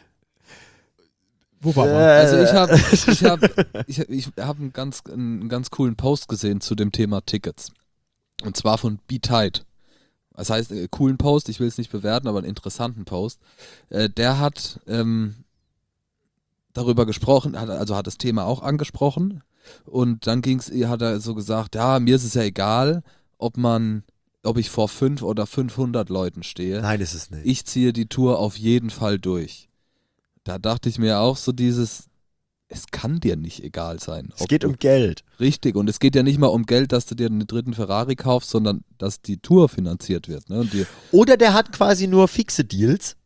S4: Wo war man?
S3: Also ich
S1: Äh,
S3: habe ich hab, ich, ich hab einen, ganz, einen ganz coolen Post gesehen zu dem Thema Tickets. Und zwar von Be Tight. Das heißt, äh, coolen Post, ich will es nicht bewerten, aber einen interessanten Post. Äh, der hat ähm, darüber gesprochen, hat, also hat das Thema auch angesprochen. Und dann ging's, hat er so gesagt, ja, mir ist es ja egal, ob man, ob ich vor fünf oder fünfhundert Leuten stehe.
S1: Nein, ist es nicht.
S3: Ich ziehe die Tour auf jeden Fall durch. Da dachte ich mir auch so dieses, es kann dir nicht egal sein.
S1: Es geht um Geld.
S3: Richtig, und es geht ja nicht mal um Geld, dass du dir einen dritten Ferrari kaufst, sondern dass die Tour finanziert wird. Ne? Und die,
S1: Oder der hat quasi nur fixe Deals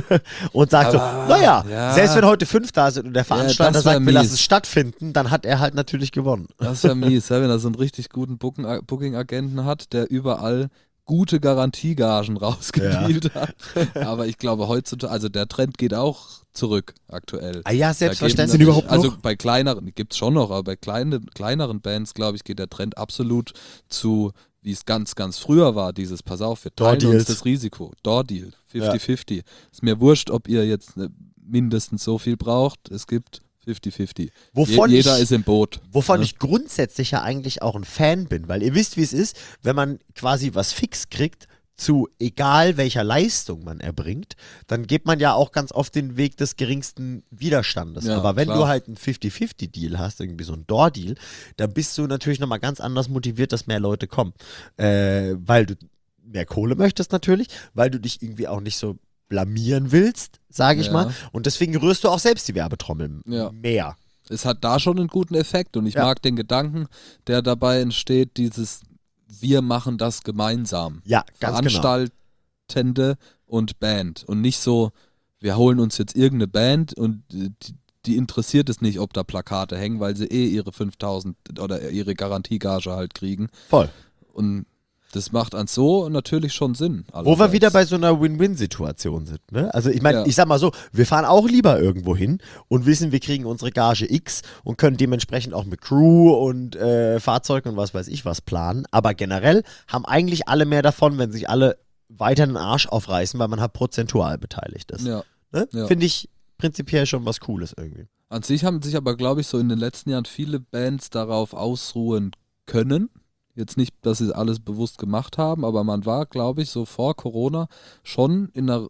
S1: und sagt
S3: Aber,
S1: so, naja,
S3: ja.
S1: selbst wenn heute fünf da sind und der Veranstalter
S3: das wär
S1: sagt, wir lassen
S3: mies.
S1: es stattfinden, dann hat er halt natürlich gewonnen.
S3: das ist ja mies, ja, wenn er so einen richtig guten Booking- Booking-Agenten hat, der überall gute Garantiegagen rausgedealt hat. Aber ich glaube heutzutage, also der Trend geht auch zurück aktuell.
S1: Ah ja,
S3: Da
S1: selbstverständlich.
S3: gehen
S4: überhaupt
S3: natürlich-
S4: noch?
S3: Also bei kleineren, gibt es schon noch, aber bei kleinen, kleineren Bands, glaube ich, geht der Trend absolut zu, wie es ganz, ganz früher war, dieses, pass auf, wir teilen uns
S1: Door-Deals.
S3: das Risiko. Door-Deal, fifty fifty. Ist mir wurscht, ob ihr jetzt ne, mindestens so viel braucht, es gibt fifty fifty.
S1: Wovon
S3: Je, jeder
S1: ich-
S3: ist im Boot.
S1: Wovon
S3: ne?
S1: ich grundsätzlich ja eigentlich auch ein Fan bin, weil ihr wisst, wie es ist, wenn man quasi was fix kriegt, zu egal welcher Leistung man erbringt, dann geht man ja auch ganz oft den Weg des geringsten Widerstandes.
S3: Ja,
S1: Aber wenn
S3: klar.
S1: du halt einen fifty fifty Deal hast, irgendwie so einen Door-Deal, dann bist du natürlich nochmal ganz anders motiviert, dass mehr Leute kommen. Äh, weil du mehr Kohle möchtest natürlich, weil du dich irgendwie auch nicht so blamieren willst, sage ich
S3: Ja.
S1: mal. Und deswegen rührst du auch selbst die Werbetrommel
S3: Ja.
S1: mehr.
S3: Es hat da schon einen guten Effekt und ich
S1: Ja.
S3: mag den Gedanken, der dabei entsteht, dieses wir machen das gemeinsam.
S1: Ja, ganz genau.
S3: Veranstaltende und Band und nicht so, wir holen uns jetzt irgendeine Band und die, die interessiert es nicht, ob da Plakate hängen, weil sie eh ihre fünftausend oder ihre Garantiegage halt kriegen
S1: Voll.
S3: und das macht an so natürlich schon Sinn.
S1: Wo wir
S3: allerseits.
S1: wieder bei so einer Win-Win-Situation sind. Ne? Also ich meine,
S3: Ja.
S1: ich sag mal so, wir fahren auch lieber irgendwo hin und wissen, wir kriegen unsere Gage X und können dementsprechend auch mit Crew und äh, Fahrzeug und was weiß ich was planen. Aber generell haben eigentlich alle mehr davon, wenn sich alle weiter den Arsch aufreißen, weil man halt prozentual beteiligt ist.
S3: Ja.
S1: Ne?
S3: Ja.
S1: Finde ich prinzipiell schon was Cooles irgendwie.
S3: An sich haben sich aber, glaube ich, so in den letzten Jahren viele Bands darauf ausruhen können. Jetzt nicht, dass sie alles bewusst gemacht haben, aber man war, glaube ich, so vor Corona schon in einer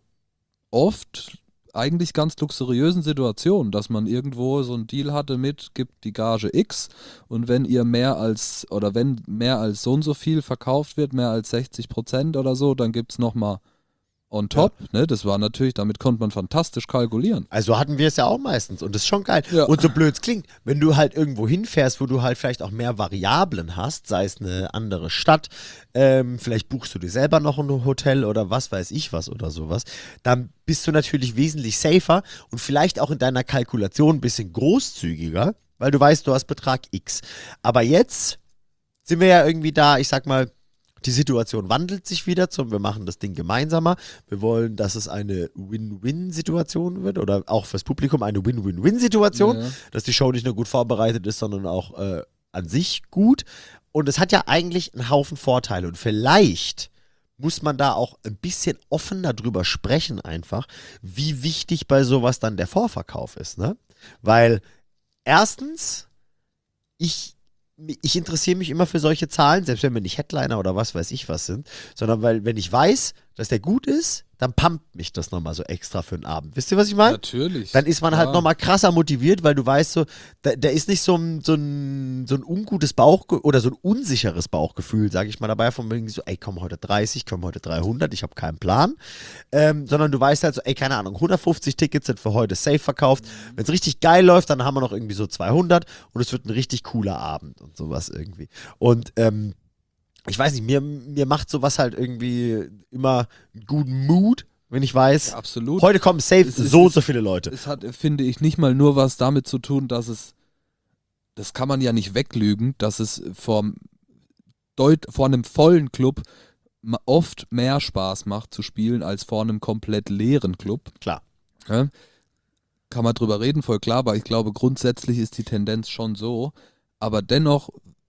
S3: oft eigentlich ganz luxuriösen Situation, dass man irgendwo so einen Deal hatte mit, gibt die Gage X und wenn ihr mehr als, oder wenn mehr als so und so viel verkauft wird, mehr als sechzig Prozent oder so, dann gibt es nochmal on top. Ne? Das war natürlich, damit konnte man fantastisch kalkulieren.
S1: Also hatten wir es ja auch meistens und das ist schon geil.
S3: Ja.
S1: Und so blöd es klingt, wenn du halt irgendwo hinfährst, wo du halt vielleicht auch mehr Variablen hast, sei es eine andere Stadt, ähm, vielleicht buchst du dir selber noch ein Hotel oder was weiß ich was oder sowas, dann bist du natürlich wesentlich safer und vielleicht auch in deiner Kalkulation ein bisschen großzügiger, weil du weißt, du hast Betrag X. Aber jetzt sind wir ja irgendwie da, ich sag mal, die Situation wandelt sich wieder zum, wir machen das Ding gemeinsamer. Wir wollen, dass es eine Win-Win-Situation wird oder auch fürs Publikum eine Win-Win-Win-Situation,
S3: Ja.
S1: dass die Show nicht nur gut vorbereitet ist, sondern auch äh, an sich gut. Und es hat ja eigentlich einen Haufen Vorteile und vielleicht muss man da auch ein bisschen offener drüber sprechen einfach, wie wichtig bei sowas dann der Vorverkauf ist, ne? Weil erstens, ich ich interessiere mich immer für solche Zahlen, selbst wenn wir nicht Headliner oder was weiß ich was sind, sondern weil, wenn ich weiß, dass der gut ist, dann pumpt mich das nochmal so extra für den Abend. Wisst ihr, was ich meine?
S3: Natürlich.
S1: Dann ist man halt
S3: Ja.
S1: nochmal krasser motiviert, weil du weißt so, da, da ist nicht so ein, so ein, so ein ungutes Bauch oder so ein unsicheres Bauchgefühl, sage ich mal dabei, von wegen so, ey, komm heute dreißig, komm heute dreihundert, ich habe keinen Plan, ähm, sondern du weißt halt so, ey, keine Ahnung, hundertfünfzig Tickets sind für heute safe verkauft, wenn es richtig geil läuft, dann haben wir noch irgendwie so zweihundert und es wird ein richtig cooler Abend und sowas irgendwie. Und, ähm, ich weiß nicht, mir, mir macht sowas halt irgendwie immer einen guten Mood, wenn ich weiß,
S3: Ja, absolut.
S1: heute kommen safe
S3: Es ist-
S1: so und so viele Leute.
S3: Es hat, finde ich, nicht mal nur was damit zu tun, dass es, das kann man ja nicht weglügen, dass es vor, deut, vor einem vollen Club ma- oft mehr Spaß macht zu spielen als vor einem komplett leeren Club.
S1: Klar.
S3: Ja? Kann man drüber reden, voll klar, aber ich glaube, grundsätzlich ist die Tendenz schon so. Aber dennoch,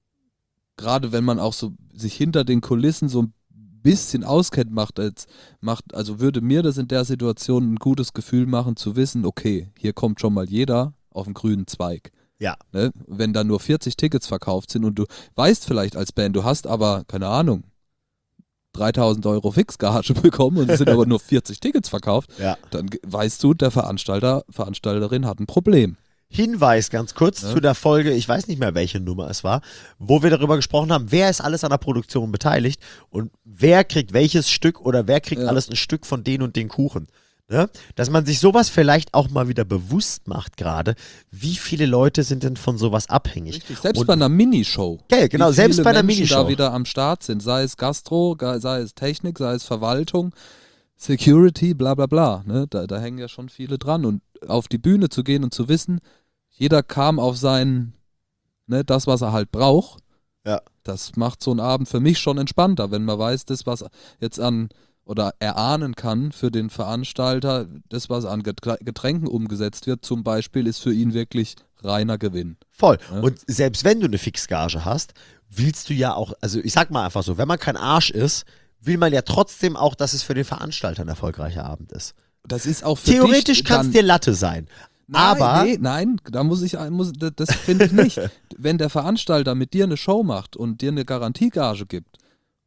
S3: gerade wenn man auch so sich hinter den Kulissen so ein bisschen auskennt, macht, als, macht, also würde mir das in der Situation ein gutes Gefühl machen, zu wissen, okay, hier kommt schon mal jeder auf den grünen Zweig.
S1: Ja.
S3: Ne? Wenn da nur vierzig Tickets verkauft sind und du weißt vielleicht als Band, du hast aber, keine Ahnung, dreitausend Euro Fixgage bekommen und es sind aber nur vierzig Tickets verkauft,
S1: Ja.
S3: dann ge- weißt du, der Veranstalter, Veranstalterin hat ein Problem.
S1: Hinweis ganz kurz
S3: Ja.
S1: zu der Folge, ich weiß nicht mehr, welche Nummer es war, wo wir darüber gesprochen haben, wer ist alles an der Produktion beteiligt und wer kriegt welches Stück oder wer kriegt
S3: Ja.
S1: alles ein Stück von den und den Kuchen. Ne? Dass man sich sowas vielleicht auch mal wieder bewusst macht gerade, wie viele Leute sind denn von sowas abhängig.
S3: Richtig. Selbst
S1: Und-
S3: bei einer Minishow.
S1: Okay, genau,
S3: wie
S1: selbst
S3: viele
S1: bei einer
S3: Menschen
S1: Minishow.
S3: da wieder am Start sind, sei es Gastro, ge- sei es Technik, sei es Verwaltung, Security, bla bla bla. Ne? Da, da hängen ja schon viele dran. Und auf die Bühne zu gehen und zu wissen, jeder kam auf sein, ne, das, was er halt braucht.
S1: Ja.
S3: Das macht so einen Abend für mich schon entspannter, wenn man weiß, das, was jetzt an oder erahnen kann für den Veranstalter, das, was an Geträ- Getränken umgesetzt wird, zum Beispiel, ist für ihn wirklich reiner Gewinn.
S1: Voll.
S3: Ja.
S1: Und selbst wenn du eine Fixgage hast, willst du ja auch, also ich sag mal einfach so, wenn man kein Arsch ist, will man ja trotzdem auch, dass es für den Veranstalter ein erfolgreicher Abend ist.
S3: Das ist auch für
S1: Theoretisch
S3: dich
S1: kann es
S3: dann-
S1: dir Latte sein.
S3: Nein,
S1: aber
S3: nee, nein, da muss ich, muss, das, das finde ich nicht. Wenn der Veranstalter mit dir eine Show macht und dir eine Garantiegage gibt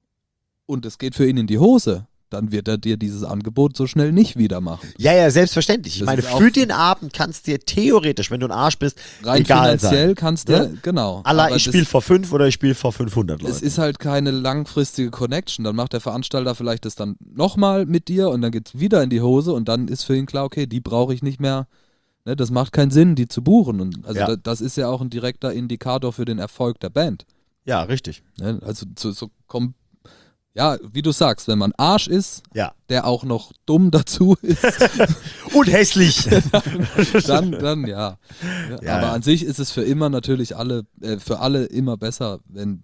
S3: und es geht für ihn in die Hose, dann wird er dir dieses Angebot so schnell nicht wieder machen.
S1: ja, ja, selbstverständlich. Ich
S3: Das
S1: meine,
S3: ist auch-
S1: für den Abend kann es dir theoretisch, wenn du ein Arsch bist,
S3: Rein
S1: egal
S3: finanziell
S1: sein.
S3: kannst
S1: Ne?
S3: du, genau.
S1: Allah,
S3: Aber
S1: ich
S3: das-
S1: spiele vor fünf oder ich spiele vor fünfhundert Leuten.
S3: Es ist halt keine langfristige Connection. Dann macht der Veranstalter vielleicht das dann nochmal mit dir und dann geht es wieder in die Hose und dann ist für ihn klar, okay, die brauche ich nicht mehr. Ne, das macht keinen Sinn, die zu buchen. Und also
S1: Ja.
S3: da, das ist ja auch ein direkter Indikator für den Erfolg der Band.
S1: ja, richtig.
S3: Ne? Also so, so kom ja, wie du sagst, wenn man Arsch ist,
S1: Ja.
S3: der auch noch dumm dazu ist,
S1: Und hässlich.
S3: dann, dann ja. ja.
S1: Ja,
S3: Aber
S1: ja.
S3: an sich ist es für immer natürlich alle, äh, für alle immer besser, wenn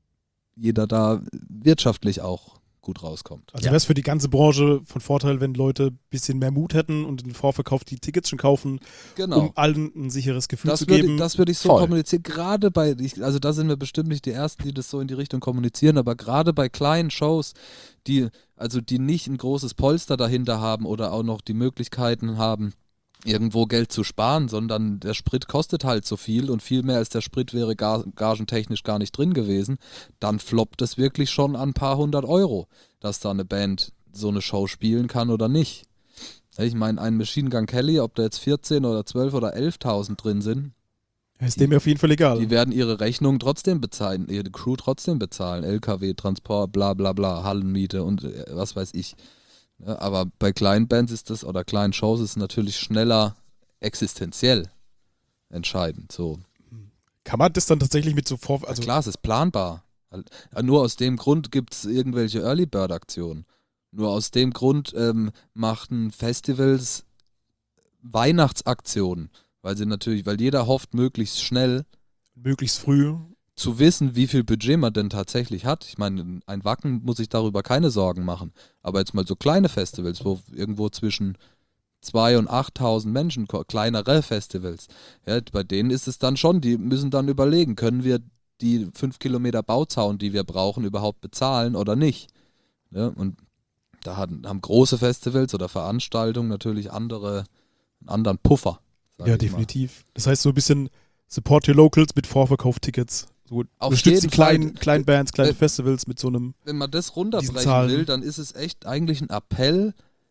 S3: jeder da wirtschaftlich auch gut rauskommt.
S4: Also
S1: Ja.
S4: wäre es für die ganze Branche von Vorteil, wenn Leute ein bisschen mehr Mut hätten und im Vorverkauf die Tickets schon kaufen,
S3: Genau.
S4: um allen ein sicheres Gefühl
S3: Das
S4: zu
S3: würde,
S4: geben.
S3: das würde ich so
S1: Voll.
S3: kommunizieren, gerade bei, ich, also da sind wir bestimmt nicht die Ersten, die das so in die Richtung kommunizieren, aber gerade bei kleinen Shows, die, also die nicht ein großes Polster dahinter haben oder auch noch die Möglichkeiten haben, irgendwo Geld zu sparen, sondern der Sprit kostet halt so viel und viel mehr als der Sprit wäre ga- gagentechnisch gar nicht drin gewesen, dann floppt es wirklich schon an ein paar hundert Euro, dass da eine Band so eine Show spielen kann oder nicht. Ich meine, ein Machine Gun Kelly, ob da jetzt vierzehn oder zwölf oder elftausend drin sind,
S4: ist dem auf jeden Fall egal.
S3: die werden ihre Rechnung trotzdem bezahlen, ihre Crew trotzdem bezahlen, L K W, Transport, bla bla bla, Hallenmiete und äh, was weiß ich. Ja, aber bei kleinen Bands ist das, oder kleinen Shows ist es natürlich schneller existenziell entscheidend. So.
S4: Kann man das dann tatsächlich mit so Vor...
S3: Also
S4: Also
S3: klar, es ist planbar. Halt, ja, nur aus dem Grund gibt es irgendwelche Early Bird Aktionen. Nur aus dem Grund ähm, machten Festivals Weihnachtsaktionen, weil sie natürlich, weil jeder hofft, möglichst schnell
S4: möglichst früh.
S3: zu wissen, wie viel Budget man denn tatsächlich hat. Ich meine, ein Wacken muss sich darüber keine Sorgen machen. Aber jetzt mal so kleine Festivals, wo irgendwo zwischen zweitausend und achttausend Menschen, ko- kleinere Festivals, ja, bei denen ist es dann schon, die müssen dann überlegen, können wir die fünf Kilometer Bauzaun, die wir brauchen, überhaupt bezahlen oder nicht. Ja, und da haben, haben große Festivals oder Veranstaltungen natürlich andere, einen anderen Puffer. sag
S4: Ja,
S3: ich mal.
S4: definitiv. Das heißt so ein bisschen Support your Locals mit Vorverkauftickets. So
S3: Auf
S4: unterstützt
S3: jeden
S4: die kleinen,
S3: Fall.
S4: kleinen Bands, kleine
S3: Äh,
S4: Festivals mit so einem...
S3: Wenn man das
S4: diesen
S3: runterbrechen
S4: Zahlen.
S3: will, dann ist es echt eigentlich ein Appell,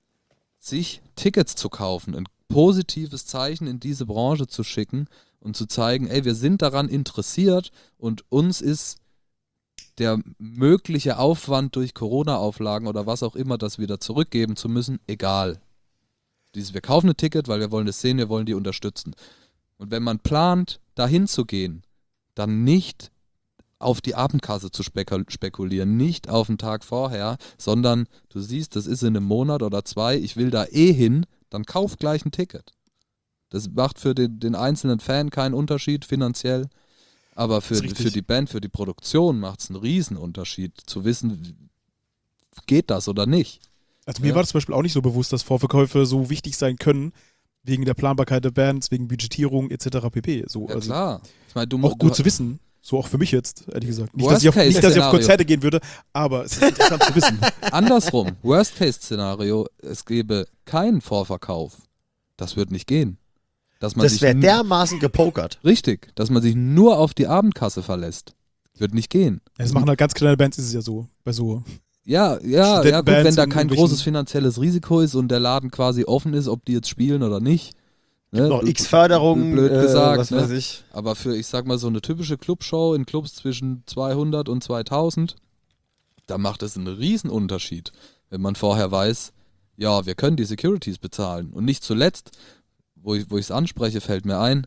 S3: sich Tickets zu kaufen, ein positives Zeichen in diese Branche zu schicken und zu zeigen, ey, wir sind daran interessiert und uns ist der mögliche Aufwand durch Corona-Auflagen oder was auch immer, das wieder zurückgeben zu müssen, egal. Dieses, wir kaufen ein Ticket, weil wir wollen das sehen, wir wollen die unterstützen. Und wenn man plant, dahin zu gehen, dann nicht auf die Abendkasse zu spekul- spekulieren, nicht auf den Tag vorher, sondern du siehst, das ist in einem Monat oder zwei, ich will da eh hin, dann kauf gleich ein Ticket. Das macht für den, den einzelnen Fan keinen Unterschied finanziell, aber für,
S4: Das ist richtig.
S3: für die Band, für die Produktion macht es einen Riesenunterschied, zu wissen, geht das oder nicht.
S4: Also mir
S3: Ja.
S4: war das zum Beispiel auch nicht so bewusst, dass Vorverkäufe so wichtig sein können, wegen der Planbarkeit der Bands, wegen Budgetierung et cetera pp. So,
S3: Ja
S4: also
S3: klar. Ich meine, du
S4: auch
S3: musst
S4: gut zu wissen. So auch für mich jetzt, ehrlich gesagt. Nicht, dass ich auf,
S3: Worst-Case-Szenario.
S4: nicht, dass ich auf Konzerte gehen würde, aber es ist interessant zu wissen.
S3: Andersrum, Worst-Case-Szenario, es gäbe keinen Vorverkauf. Das wird nicht gehen. Dass man
S1: Das
S3: sich
S1: wäre
S3: n-
S1: dermaßen gepokert.
S3: Richtig, dass man sich nur auf die Abendkasse verlässt. Wird nicht gehen.
S4: Das machen halt ganz kleine Bands, ist es ja so. Bei so.
S3: Ja, ja, ja gut,
S4: Studentenbands
S3: wenn da
S4: in
S3: kein
S4: irgendwelchen-
S3: großes finanzielles Risiko ist und der Laden quasi offen ist, ob die jetzt spielen oder nicht, Ne?
S1: Noch
S3: Bl-
S1: X-Förderung,
S3: blöd
S1: äh,
S3: gesagt,
S1: was
S3: ne?
S1: weiß ich.
S3: Aber für, ich sag mal, so eine typische Clubshow in Clubs zwischen zweihundert und zweitausend, da macht es einen Riesenunterschied, wenn man vorher weiß, ja, wir können die Securities bezahlen. Und nicht zuletzt, wo ich es anspreche, fällt mir ein,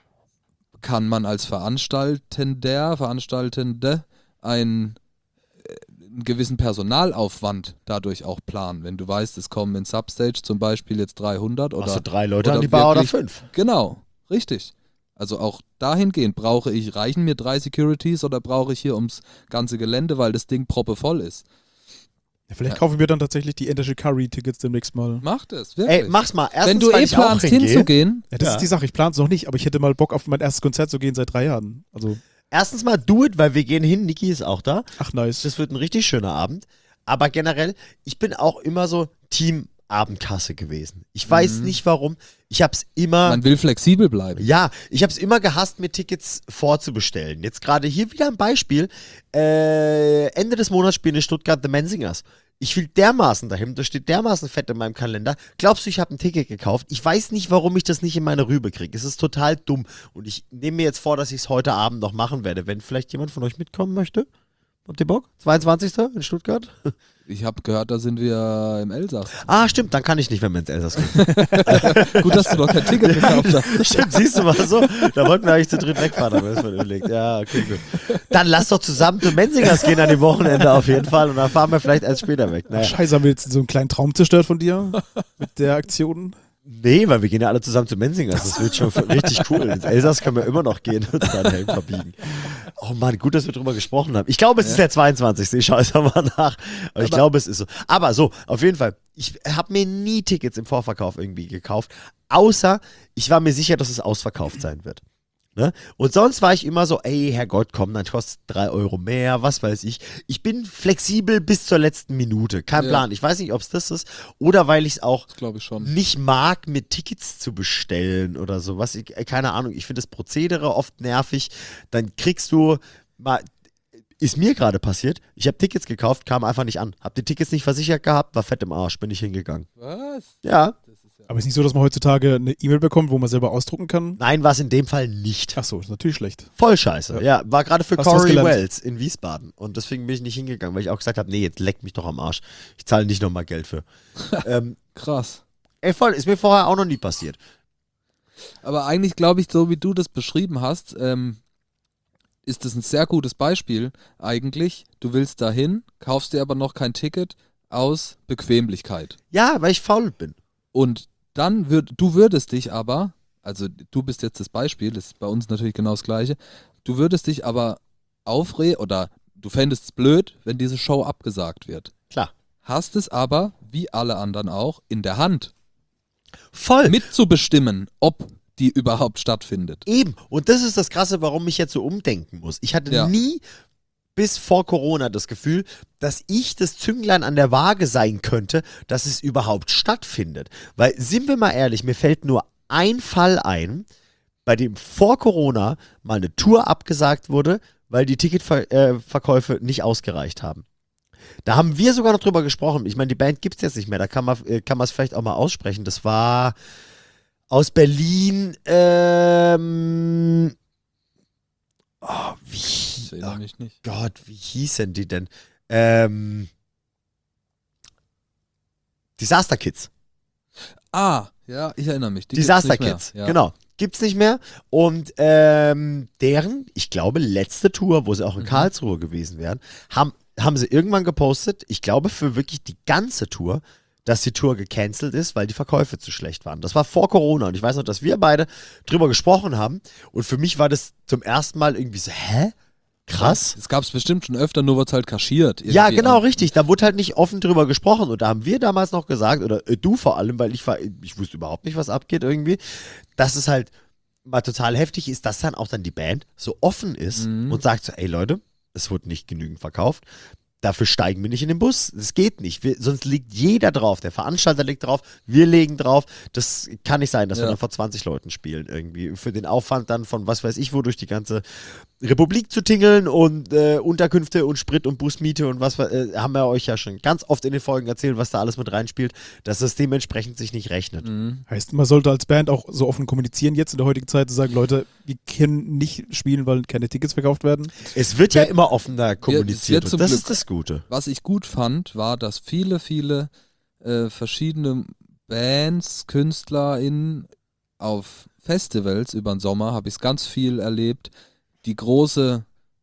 S3: kann man als Veranstaltender, Veranstaltende einen, einen gewissen Personalaufwand dadurch auch planen. Wenn du weißt, es kommen in Substage zum Beispiel jetzt dreihundert oder...
S1: Hast du drei Leute
S3: oder
S1: an die Bar oder
S3: wirklich-
S1: fünf?
S3: Genau, richtig. Also auch dahingehend brauche ich, reichen mir drei Securities oder brauche ich hier ums ganze Gelände, weil das Ding proppevoll ist.
S4: Ja, vielleicht kaufen wir dann tatsächlich die Ender Shikari-Tickets demnächst mal.
S3: Mach das, wirklich.
S1: Ey, mach's mal. Erstens,
S3: Wenn du
S1: weil
S3: eh
S1: ich auch
S3: planst
S1: hingehe.
S3: hinzugehen,
S4: Ja, das
S1: Ja.
S4: ist die Sache. Ich plane es noch nicht, aber ich hätte mal Bock auf mein erstes Konzert zu gehen seit drei Jahren. Also,
S1: Erstens mal do it, weil wir gehen hin. Niki ist auch da.
S4: ach nice.
S1: Das wird ein richtig schöner Abend. Aber generell, ich bin auch immer so Team Abendkasse gewesen. Ich weiß
S3: Mhm.
S1: nicht warum. Ich hab's immer...
S3: man will flexibel bleiben.
S1: Ja, ich habe es immer gehasst, mir Tickets vorzubestellen. Jetzt gerade hier wieder ein Beispiel. Äh, Ende des Monats spielen in Stuttgart The Menzingers. Ich will dermaßen dahin, das steht dermaßen fett in meinem Kalender. Glaubst du, ich habe ein Ticket gekauft? Ich weiß nicht, warum ich das nicht in meine Rübe kriege. Es ist total dumm. Und ich nehme mir jetzt vor, dass ich es heute Abend noch machen werde. Wenn vielleicht jemand von euch mitkommen möchte. Habt ihr Bock? zweiundzwanzigsten in Stuttgart?
S3: Ich habe gehört, da sind wir im Elsass.
S1: Ah, stimmt, dann kann ich nicht, wenn wir ins Elsass gehen.
S3: Gut, dass du noch kein Ticket gekauft hast.
S1: Stimmt, siehst du mal so. Da wollten wir eigentlich zu dritt wegfahren, aber das wird überlegt. Ja, okay, gut. Dann lass doch zusammen zu Menzingers gehen an dem Wochenende auf jeden Fall und dann fahren wir vielleicht erst später weg.
S4: Ach,
S1: Naja.
S4: Scheiße, haben wir jetzt so einen kleinen Traum zerstört von dir mit der Aktion?
S1: Nee, weil wir gehen ja alle zusammen zu Menzingers. Das wird schon richtig cool. Ins Elsass können wir immer noch gehen und dann Helm verbiegen. Oh Mann, gut, dass wir drüber gesprochen haben. Ich glaube, es ist der zweiundzwanzigste Ich schaue es mal nach. Aber ich glaube, es ist so. Aber so, auf jeden Fall. Ich habe mir nie Tickets im Vorverkauf irgendwie gekauft. Außer, ich war mir sicher, dass es ausverkauft sein wird. Ne? Und sonst war ich immer so, ey, Herrgott, komm, dann kostet drei Euro mehr, was weiß ich. Ich bin flexibel bis zur letzten Minute. Kein
S3: Ja.
S1: Plan. Ich weiß nicht, ob es das ist oder weil ich es auch
S3: Glaube ich schon.
S1: nicht mag, mir Tickets zu bestellen oder sowas. Ich, äh, keine Ahnung, ich finde das Prozedere oft nervig. Dann kriegst du mal, ist mir gerade passiert, ich habe Tickets gekauft, kam einfach nicht an. Hab die Tickets nicht versichert gehabt, war fett im Arsch, bin ich hingegangen.
S3: Was?
S1: Ja,
S4: Aber ist nicht so, dass man heutzutage eine E-Mail bekommt, wo man selber ausdrucken kann?
S1: nein, war es in dem Fall nicht.
S4: Ach so, ist natürlich schlecht.
S1: Voll scheiße. Ja, war gerade für
S4: Hast du was
S1: Corey
S4: gelernt?
S1: Wells in Wiesbaden. Und deswegen bin ich nicht hingegangen, weil ich auch gesagt habe, nee, jetzt leckt mich doch am Arsch. Ich zahle nicht nochmal Geld für. ähm,
S3: Krass.
S1: ey, voll, ist mir vorher auch noch nie passiert.
S3: Aber eigentlich glaube ich, so wie du das beschrieben hast, ähm, ist das ein sehr gutes Beispiel eigentlich. Du willst dahin, kaufst dir aber noch kein Ticket aus Bequemlichkeit.
S1: Ja, weil ich faul bin.
S3: Und dann würd, du würdest dich aber, also du bist jetzt das Beispiel, das ist bei uns natürlich genau das Gleiche, du würdest dich aber aufregen oder du fändest es blöd, wenn diese Show abgesagt wird.
S1: Klar.
S3: Hast es aber, wie alle anderen auch, in der Hand,
S1: Voll.
S3: mitzubestimmen, ob die überhaupt stattfindet.
S1: Eben. Und das ist das Krasse, warum ich jetzt so umdenken muss. Ich hatte
S3: Ja.
S1: nie bis vor Corona das Gefühl, dass ich das Zünglein an der Waage sein könnte, dass es überhaupt stattfindet. Weil, sind wir mal ehrlich, mir fällt nur ein Fall ein, bei dem vor Corona mal eine Tour abgesagt wurde, weil die Ticketverkäufe nicht ausgereicht haben. Da haben wir sogar noch drüber gesprochen. Ich meine, die Band gibt es jetzt nicht mehr. Da kann man äh, kann man es vielleicht auch mal aussprechen. Das war aus Berlin. Ähm, oh, wie,
S3: Ich erinnere
S1: oh
S3: mich nicht.
S1: Gott, wie hießen die denn? Ähm, Disaster Kids.
S3: Ah, ja, ich erinnere mich. Die
S1: Disaster
S3: gibt's nicht
S1: Kids,
S3: mehr. Ja.
S1: genau. Gibt's nicht mehr. Und ähm, deren, ich glaube, letzte Tour, wo sie auch in
S3: Mhm.
S1: Karlsruhe gewesen wären, haben, haben sie irgendwann gepostet, ich glaube für wirklich die ganze Tour, dass die Tour gecancelt ist, weil die Verkäufe zu schlecht waren. Das war vor Corona und ich weiß noch, dass wir beide drüber gesprochen haben und für mich war das zum ersten Mal irgendwie so, hä? Krass.
S3: Es gab es bestimmt schon öfter, nur wird es halt kaschiert.
S1: Ja,
S3: irgendwie
S1: genau,
S3: an-
S1: richtig. Da wurde halt nicht offen drüber gesprochen. Und da haben wir damals noch gesagt, oder äh, du vor allem, weil ich war, ich wusste überhaupt nicht, was abgeht irgendwie, dass es halt mal total heftig ist, dass dann auch dann die Band so offen ist
S3: Mhm.
S1: und sagt so, ey Leute, es wurde nicht genügend verkauft. dafür steigen wir nicht in den Bus. Das geht nicht. Wir, sonst liegt jeder drauf. Der Veranstalter liegt drauf, wir legen drauf. Das kann nicht sein, dass
S3: Ja.
S1: wir dann vor zwanzig Leuten spielen irgendwie. Für den Aufwand dann von was weiß ich wo durch die ganze Republik zu tingeln und äh, Unterkünfte und Sprit und Busmiete und was äh, haben wir euch ja schon ganz oft in den Folgen erzählt, was da alles mit reinspielt, dass es dementsprechend sich nicht rechnet.
S3: Mhm.
S4: Heißt, man sollte als Band auch so offen kommunizieren jetzt in der heutigen Zeit, zu sagen, Leute, wir können nicht spielen, weil keine Tickets verkauft werden.
S1: Es wird ja immer offener kommuniziert
S3: wird
S1: und
S3: zum
S1: das
S3: Glück.
S1: ist das Gute.
S3: Was ich gut fand, war, dass viele, viele äh, verschiedene Bands, KünstlerInnen auf Festivals über den Sommer, habe ich es ganz viel erlebt, die große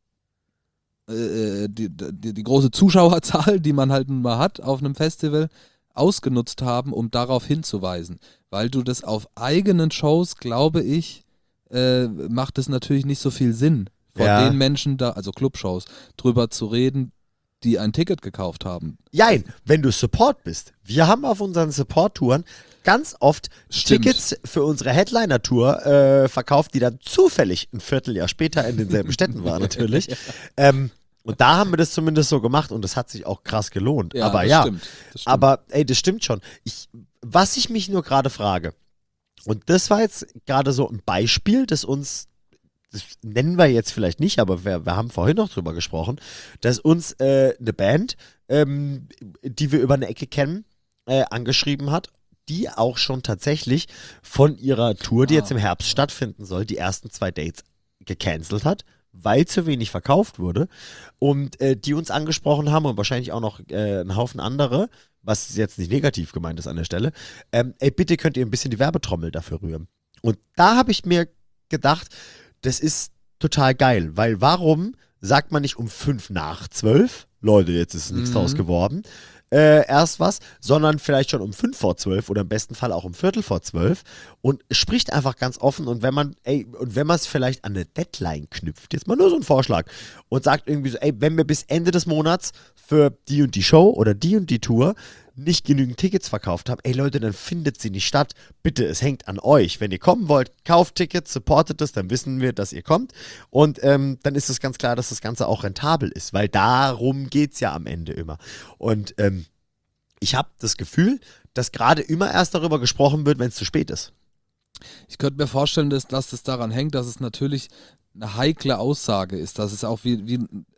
S3: äh, die, die, die große Zuschauerzahl, die man halt nun mal hat auf einem Festival, ausgenutzt haben, um darauf hinzuweisen. Weil du das auf eigenen Shows, glaube ich, äh, macht es natürlich nicht so viel Sinn, vor
S1: Ja.
S3: den Menschen da, also Clubshows, drüber zu reden, die ein Ticket gekauft haben.
S1: Jein, wenn du Support bist. Wir haben auf unseren Support-Touren ganz oft
S3: Stimmt.
S1: Tickets für unsere Headliner-Tour äh, verkauft, die dann zufällig ein Vierteljahr später in denselben Städten waren natürlich. ähm, und da haben wir das zumindest so gemacht und das hat sich auch krass gelohnt. Aber
S3: das
S1: ja,
S3: stimmt, das stimmt.
S1: aber ey, das stimmt schon. Ich, was ich mich nur gerade frage, und das war jetzt gerade so ein Beispiel, das uns, das nennen wir jetzt vielleicht nicht, aber wir, wir haben vorhin noch drüber gesprochen, dass uns äh, eine Band, ähm, die wir über eine Ecke kennen, äh, angeschrieben hat, die auch schon tatsächlich von ihrer Tour, die
S3: Ah.
S1: jetzt im Herbst stattfinden soll, die ersten zwei Dates gecancelt hat, weil zu wenig verkauft wurde und äh, die uns angesprochen haben und wahrscheinlich auch noch äh, ein Haufen andere, was jetzt nicht negativ gemeint ist an der Stelle, ähm, ey, bitte könnt ihr ein bisschen die Werbetrommel dafür rühren. Und da habe ich mir gedacht, das ist total geil, weil warum sagt man nicht um fünf nach zwölf, Leute, jetzt ist nichts
S3: Mhm.
S1: draus geworden, äh, erst was, sondern vielleicht schon um fünf vor zwölf oder im besten Fall auch um Viertel vor zwölf und spricht einfach ganz offen und wenn man, ey, und wenn man es vielleicht an eine Deadline knüpft, jetzt mal nur so ein Vorschlag und sagt irgendwie so, ey, wenn wir bis Ende des Monats für die und die Show oder die und die Tour nicht genügend Tickets verkauft haben, ey Leute, dann findet sie nicht statt. Bitte, es hängt an euch. Wenn ihr kommen wollt, kauft Tickets, supportet es, dann wissen wir, dass ihr kommt. Und ähm, dann ist es ganz klar, dass das Ganze auch rentabel ist, weil darum geht es ja am Ende immer. Und ähm, ich habe das Gefühl, dass gerade immer erst darüber gesprochen wird, wenn es zu spät ist.
S3: Ich könnte mir vorstellen, dass, dass das daran hängt, dass es natürlich eine heikle Aussage ist, dass es auch wie, wie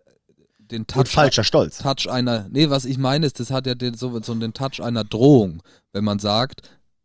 S3: den Touch,
S1: Und falscher Stolz.
S3: Touch einer, nee, was ich meine ist, das hat ja den, so, so den Touch einer Drohung, wenn man sagt,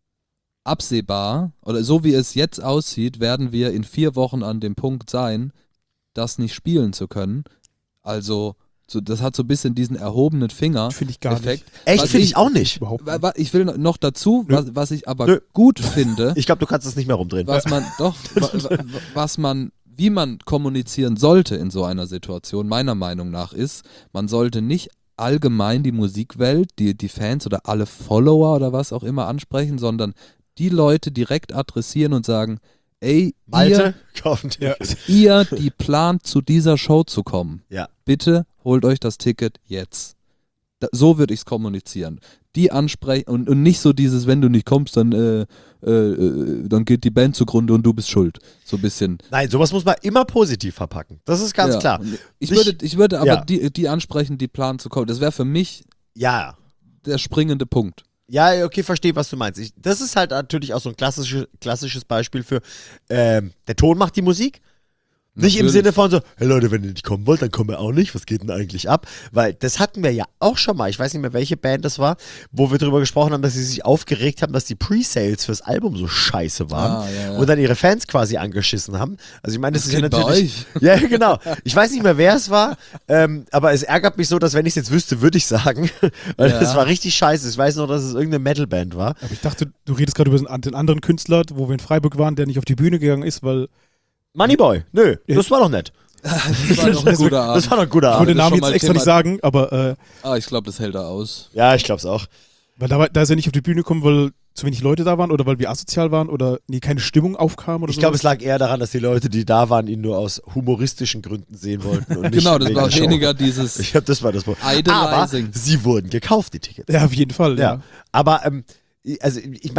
S3: absehbar oder so wie es jetzt aussieht, werden wir in vier Wochen an dem Punkt sein, das nicht spielen zu können. Also so, das hat so ein bisschen diesen erhobenen Finger
S4: Finde ich gar
S3: Effekt.
S4: nicht.
S1: Echt,
S3: Was
S1: finde
S3: ich-
S1: ich auch nicht.
S4: Überhaupt
S3: Wa-
S4: nicht.
S3: wa- Ich will noch dazu,
S1: Nö.
S3: was, was ich aber
S1: Nö.
S3: gut finde,
S1: Ich glaube, du kannst es nicht mehr rumdrehen.
S3: was man doch, wa- wa- was man, wie man kommunizieren sollte in so einer Situation, meiner Meinung nach, ist, man sollte nicht allgemein die Musikwelt, die, die Fans oder alle Follower oder was auch immer ansprechen, sondern die Leute direkt adressieren und sagen, ey,
S1: Malte, kaufen
S4: Ja.
S1: Ticket.
S3: ihr, ihr, die plant zu dieser Show zu kommen,
S1: Ja.
S3: bitte holt euch das Ticket jetzt. Da, so würde ich es kommunizieren. Die ansprechen und, und nicht so dieses, wenn du nicht kommst, dann, äh, äh, äh, dann geht die Band zugrunde und du bist schuld. So ein bisschen.
S1: Nein, sowas muss man immer positiv verpacken. Das ist ganz
S3: Ja.
S1: klar.
S3: Und Ich
S1: Nicht-
S3: würde, ich würde aber
S1: ja.
S3: die, die ansprechen, die planen zu kommen. Das wäre für mich
S1: Ja.
S3: der springende Punkt.
S1: Ja, okay, verstehe, was du meinst. Ich, das ist halt natürlich auch so ein klassisches, klassisches Beispiel für, ähm, der Ton macht die Musik. Nicht im
S3: Natürlich.
S1: Sinne von so, hey Leute, wenn ihr nicht kommen wollt, dann kommen wir auch nicht. Was geht denn eigentlich ab? Weil das hatten wir ja auch schon mal. Ich weiß nicht mehr, welche Band das war, wo wir drüber gesprochen haben, dass sie sich aufgeregt haben, dass die Pre-Sales fürs Album so scheiße waren.
S3: Ah, ja, ja.
S1: Und dann ihre Fans quasi angeschissen haben. Also ich meine, das,
S3: Das
S1: ist ja
S3: geht bei
S1: natürlich... Ja, genau. Ich weiß nicht mehr, wer es war, ähm, aber es ärgert mich so, dass wenn ich es jetzt wüsste, würde ich sagen. Weil
S3: Ja.
S1: das war richtig scheiße. Ich weiß noch, dass es irgendeine Metalband war.
S4: Aber ich dachte, du redest gerade über den anderen Künstler, wo wir in Freiburg waren, der nicht auf die Bühne gegangen ist, weil
S1: Moneyboy, nö, das war doch nett.
S3: Das war doch ein guter Abend.
S1: Das war doch ein guter
S4: ich
S1: Abend.
S4: wollte den
S3: das
S4: Namen
S3: schon
S4: jetzt
S3: mal
S4: extra nicht
S3: Thema-
S4: sagen, aber äh,
S3: Ah, ich glaube, das hält er aus.
S1: Ja, ich glaub's auch.
S4: weil da, war- da ist er nicht auf die Bühne gekommen, weil zu wenig Leute da waren oder weil wir asozial waren oder nee, keine Stimmung aufkam oder
S1: Ich
S4: so.
S1: glaube, es lag eher daran, dass die Leute, die da waren, ihn nur aus humoristischen Gründen sehen wollten. Und nicht
S3: Genau, das
S1: wegen
S3: war
S1: der Show.
S3: weniger dieses
S1: Ich glaube, das war das Problem. Aber
S3: Idolizing.
S1: sie wurden gekauft, die Tickets.
S4: Ja, auf jeden Fall, ja.
S1: Ja. Aber, ähm, also ich meine,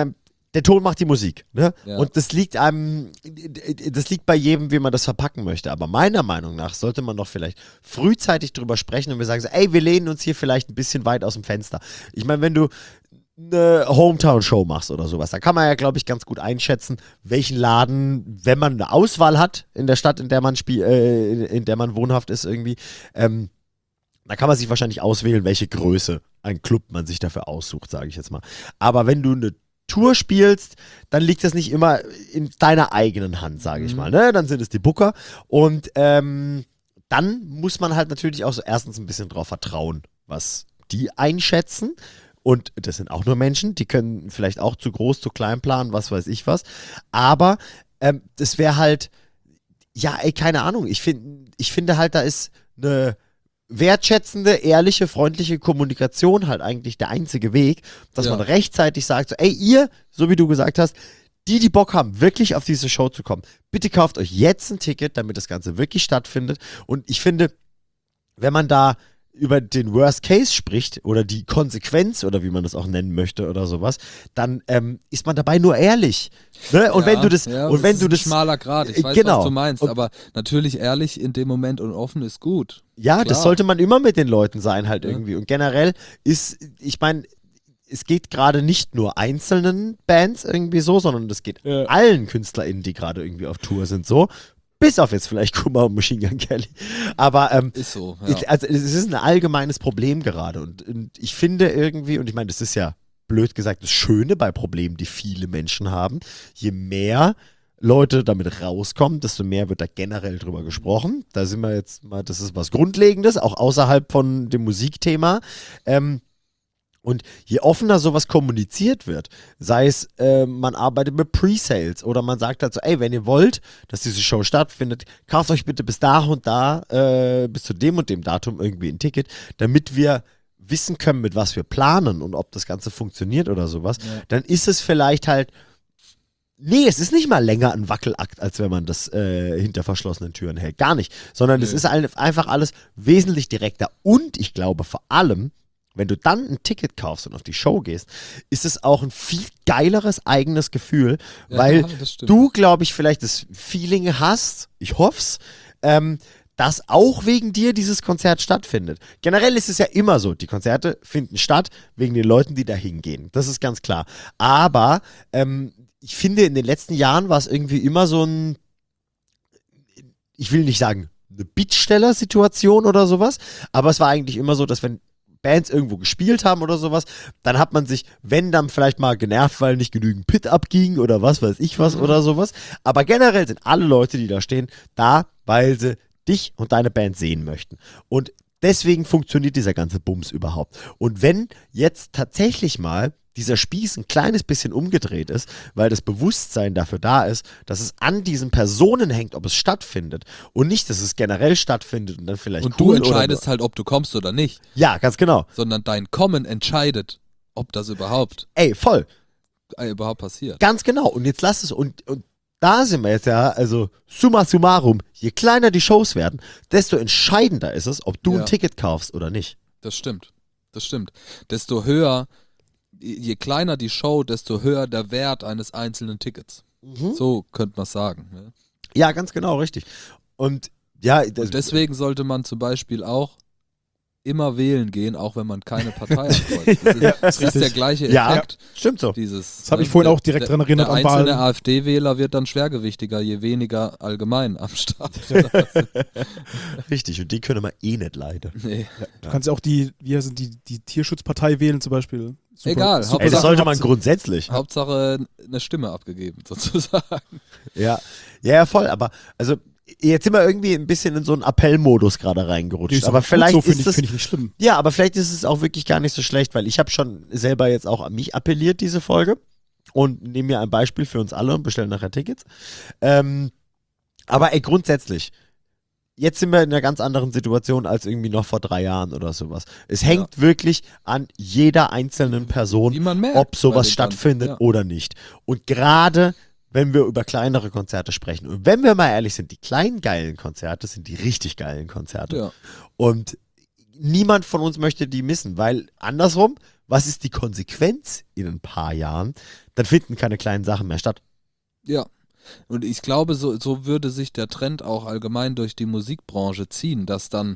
S1: der Ton macht die Musik, ne?
S3: Ja.
S1: Und das liegt einem, das liegt bei jedem, wie man das verpacken möchte. Aber meiner Meinung nach sollte man doch vielleicht frühzeitig drüber sprechen und wir sagen so, ey, wir lehnen uns hier vielleicht ein bisschen weit aus dem Fenster. Ich meine, wenn du eine Hometown-Show machst oder sowas, da kann man ja, glaube ich, ganz gut einschätzen, welchen Laden, wenn man eine Auswahl hat in der Stadt, in der man spiel, äh, in, in der man wohnhaft ist irgendwie, ähm, da kann man sich wahrscheinlich auswählen, welche Größe ein Club man sich dafür aussucht, sage ich jetzt mal. Aber wenn du eine Tour spielst, dann liegt das nicht immer in deiner eigenen Hand, sage ich
S3: Mhm.
S1: mal. Ne? Dann sind es die Booker und ähm, dann muss man halt natürlich auch so erstens ein bisschen drauf vertrauen, was die einschätzen. Und das sind auch nur Menschen, die können vielleicht auch zu groß, zu klein planen, was weiß ich was. Aber ähm, das wäre halt, ja, ey, keine Ahnung. Ich, find, ich finde halt, da ist eine wertschätzende, ehrliche, freundliche Kommunikation halt eigentlich der einzige Weg, dass
S3: Ja.
S1: man rechtzeitig sagt, so, ey, ihr, so wie du gesagt hast, die, die Bock haben, wirklich auf diese Show zu kommen, bitte kauft euch jetzt ein Ticket, damit das Ganze wirklich stattfindet. Und ich finde, wenn man da über den Worst Case spricht oder die Konsequenz oder wie man das auch nennen möchte oder sowas, dann ähm, ist man dabei nur ehrlich. Ne? Und
S3: Ja,
S1: wenn du das,
S3: ja,
S1: und wenn
S3: ist
S1: du
S3: ein
S1: das,
S3: schmaler Grad, ich weiß,
S1: genau.
S3: was du meinst,
S1: Und-
S3: aber natürlich ehrlich in dem Moment und offen ist gut.
S1: ja,
S3: Klar.
S1: das sollte man immer mit den Leuten sein halt
S3: Ja.
S1: irgendwie. Und generell ist, ich meine, es geht gerade nicht nur einzelnen Bands irgendwie so, sondern das geht
S4: Ja.
S1: allen KünstlerInnen, die gerade irgendwie auf Tour sind, so. Bis auf jetzt vielleicht Kummer und Machine Gun Kelly. Aber ähm,
S3: Ist so, ja.
S1: ich- also es ist ein allgemeines Problem gerade. Und, und ich finde irgendwie, und ich meine, das ist ja blöd gesagt das Schöne bei Problemen, die viele Menschen haben, je mehr Leute damit rauskommen, desto mehr wird da generell drüber gesprochen. Da sind wir jetzt mal, das ist was Grundlegendes, auch außerhalb von dem Musikthema. Ähm, und je offener sowas kommuniziert wird, sei es, äh, man arbeitet mit Pre-Sales oder man sagt halt so, ey, wenn ihr wollt, dass diese Show stattfindet, kauft euch bitte bis da und da, äh, bis zu dem und dem Datum irgendwie ein Ticket, damit wir wissen können, mit was wir planen und ob das Ganze funktioniert oder sowas,
S3: Ja.
S1: dann ist es vielleicht halt, nee, es ist nicht mal länger ein Wackelakt, als wenn man das äh, hinter verschlossenen Türen hält. Gar nicht. Sondern es
S3: Nö.
S1: ist ein- einfach alles wesentlich direkter. Und ich glaube vor allem, wenn du dann ein Ticket kaufst und auf die Show gehst, ist es auch ein viel geileres eigenes Gefühl,
S3: Ja,
S1: weil
S3: das stimmt.
S1: du, glaube ich, vielleicht das Feeling hast, ich hoff's, ähm, dass auch wegen dir dieses Konzert stattfindet. Generell ist es ja immer so, die Konzerte finden statt wegen den Leuten, die da hingehen. Das ist ganz klar. Aber ähm, ich finde, in den letzten Jahren war es irgendwie immer so ein, ich will nicht sagen, eine Bittsteller-Situation oder sowas, aber es war eigentlich immer so, dass wenn Bands irgendwo gespielt haben oder sowas, dann hat man sich, wenn dann vielleicht mal genervt, weil nicht genügend Pit abging oder was weiß ich was oder sowas. Aber generell sind alle Leute, die da stehen, da, weil sie dich und deine Band sehen möchten. Und deswegen funktioniert dieser ganze Bums überhaupt. Und wenn jetzt tatsächlich mal dieser Spieß ein kleines bisschen umgedreht ist, weil das Bewusstsein dafür da ist, dass es an diesen Personen hängt, ob es stattfindet und nicht, dass es generell stattfindet und dann vielleicht
S3: Und
S1: cool
S3: du entscheidest
S1: oder
S3: halt, ob du kommst oder nicht,
S1: ja, ganz genau.
S3: sondern dein Kommen entscheidet, ob das überhaupt,
S1: Ey, voll.
S3: äh, überhaupt passiert.
S1: Ganz genau. Und jetzt lass es. Und, und da sind wir jetzt ja, also summa summarum, je kleiner die Shows werden, desto entscheidender ist es, ob du
S3: Ja.
S1: ein Ticket kaufst oder nicht.
S3: Das stimmt. Das stimmt. Desto höher, je kleiner die Show, desto höher der Wert eines einzelnen Tickets.
S1: Mhm.
S3: So könnte man sagen. Ne?
S1: Ja, ganz genau, richtig. Und ja, das,
S3: Und deswegen sollte man zum Beispiel auch immer wählen gehen, auch wenn man keine Partei ankreuzt. Das ist,
S4: Ja,
S3: das ist
S4: richtig.
S3: der gleiche
S1: Ja.
S3: Effekt.
S1: stimmt so.
S3: Dieses,
S4: Das habe ich
S3: ne,
S4: vorhin
S3: der-
S4: auch direkt
S3: der,
S4: dran erinnert
S3: der
S4: an
S3: einzelne
S4: Wahlen.
S3: AfD-Wähler wird dann schwergewichtiger, je weniger allgemein am Start.
S1: Richtig. Und die können wir eh nicht leiden.
S3: Nee.
S4: Du kannst ja auch die, wie heißt die, die Tierschutzpartei wählen zum Beispiel. Super,
S3: Egal,
S4: super
S1: Ey, das
S3: Hauptsache-
S1: sollte man
S4: Hauptsache-
S1: grundsätzlich.
S3: Hauptsache eine Stimme abgegeben, sozusagen.
S1: Ja. Ja, ja, voll. Aber also jetzt sind wir irgendwie ein bisschen in so einen Appellmodus gerade
S4: Nee,
S1: reingerutscht.
S4: ist
S1: aber
S4: gut
S1: vielleicht
S4: so, finde
S1: ist
S4: ich,
S1: es
S4: find ich nicht schlimm.
S1: ja, aber vielleicht ist es auch wirklich gar nicht so schlecht, weil ich habe schon selber jetzt auch an mich appelliert, diese Folge. Und nehme mir ein Beispiel für uns alle und bestelle nachher Tickets. Ähm, aber ey, grundsätzlich, jetzt sind wir in einer ganz anderen Situation als irgendwie noch vor drei Jahren oder sowas. Es hängt wirklich an jeder einzelnen Person,
S3: Wie man merkt.
S1: ob
S3: bei
S1: sowas
S3: den
S1: stattfindet
S3: ganzen-
S1: oder nicht. Und gerade wenn wir über kleinere Konzerte sprechen, und wenn wir mal ehrlich sind, die kleinen geilen Konzerte sind die richtig geilen Konzerte.
S3: Ja.
S1: Und niemand von uns möchte die missen, weil andersrum, was ist die Konsequenz in ein paar Jahren? Dann finden keine kleinen Sachen mehr statt.
S3: Ja. Und ich glaube, so, so würde sich der Trend auch allgemein durch die Musikbranche ziehen, dass dann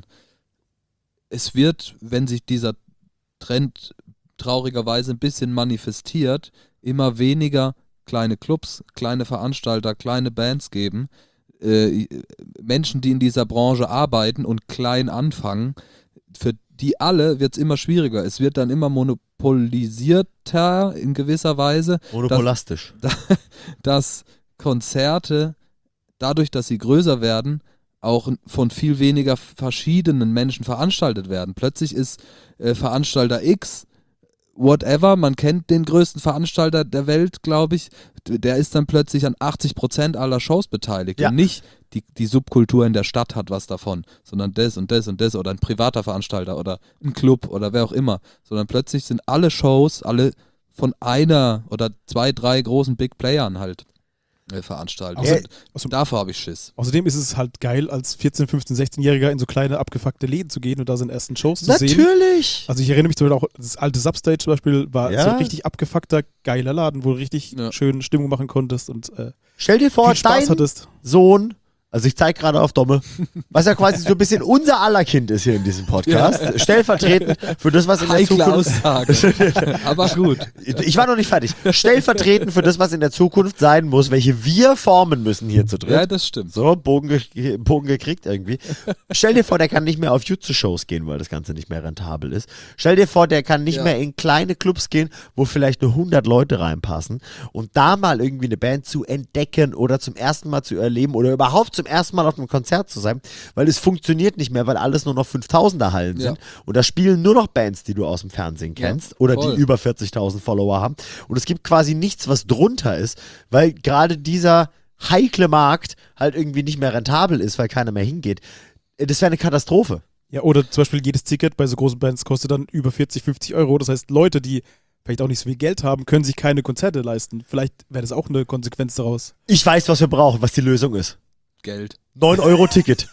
S3: es wird, wenn sich dieser Trend traurigerweise ein bisschen manifestiert, immer weniger kleine Clubs, kleine Veranstalter, kleine Bands geben. Äh, Menschen, die in dieser Branche arbeiten und klein anfangen, für die alle wird es immer schwieriger. Es wird dann immer monopolisierter in gewisser Weise.
S1: Monopolastisch.
S3: Dass, dass Konzerte, dadurch, dass sie größer werden, auch von viel weniger verschiedenen Menschen veranstaltet werden. Plötzlich ist äh, Veranstalter X, whatever, man kennt den größten Veranstalter der Welt, glaube ich, der ist dann plötzlich an achtzig Prozent aller Shows beteiligt.
S1: Ja.
S3: Und nicht die, die Subkultur in der Stadt hat was davon, sondern das und das und das oder ein privater Veranstalter oder ein Club oder wer auch immer. Sondern plötzlich sind alle Shows, alle von einer oder zwei, drei großen Big Playern halt äh, veranstaltet.
S4: Außer-
S3: Und
S4: außer-
S3: davor habe ich Schiss.
S4: Außerdem ist es halt geil, als vierzehn-, fünfzehn-, sechzehn-Jähriger in so kleine, abgefuckte Läden zu gehen und da seine ersten Shows zu sehen.
S1: Natürlich!
S4: Also ich erinnere mich zum Beispiel auch, das alte Substage zum Beispiel war
S1: Ja.
S4: so ein richtig abgefuckter, geiler Laden, wo du richtig
S3: Ja.
S4: schön Stimmung machen konntest und äh,
S1: Stell dir vor,
S4: viel Spaß
S1: dein
S4: hattest.
S1: Sohn, also ich zeige gerade auf Domme, was ja quasi so ein bisschen unser aller Kind ist hier in diesem Podcast, stellvertretend für das, was in der
S3: Heikle
S1: Zukunft...
S3: Aussage. Aber gut.
S1: Ich war noch nicht fertig. Stellvertretend für das, was in der Zukunft sein muss, welche wir formen müssen hier zu dritt.
S3: Ja, das stimmt.
S1: So, Bogen, ge Bogen gekriegt irgendwie. Stell dir vor, der kann nicht mehr auf YouTube-Shows gehen, weil das Ganze nicht mehr rentabel ist. Stell dir vor, der kann nicht
S3: Ja.
S1: mehr in kleine Clubs gehen, wo vielleicht nur hundert Leute reinpassen. Und da mal irgendwie eine Band zu entdecken oder zum ersten Mal zu erleben oder überhaupt zum ersten Mal auf einem Konzert zu sein, weil es funktioniert nicht mehr, weil alles nur noch fünftausender Hallen
S3: Ja.
S1: sind. Und da spielen nur noch Bands, die du aus dem Fernsehen
S3: Ja,
S1: kennst oder
S3: voll.
S1: die über vierzigtausend Follower haben. Und es gibt quasi nichts, was drunter ist, weil gerade dieser heikle Markt halt irgendwie nicht mehr rentabel ist, weil keiner mehr hingeht. Das wäre eine Katastrophe.
S4: Ja, oder zum Beispiel jedes Ticket bei so großen Bands kostet dann über vierzig, fünfzig Euro. Das heißt, Leute, die vielleicht auch nicht so viel Geld haben, können sich keine Konzerte leisten. Vielleicht wäre das auch eine Konsequenz daraus.
S1: Ich weiß, was wir brauchen, was die Lösung ist.
S3: Geld.
S1: neun Euro Ticket.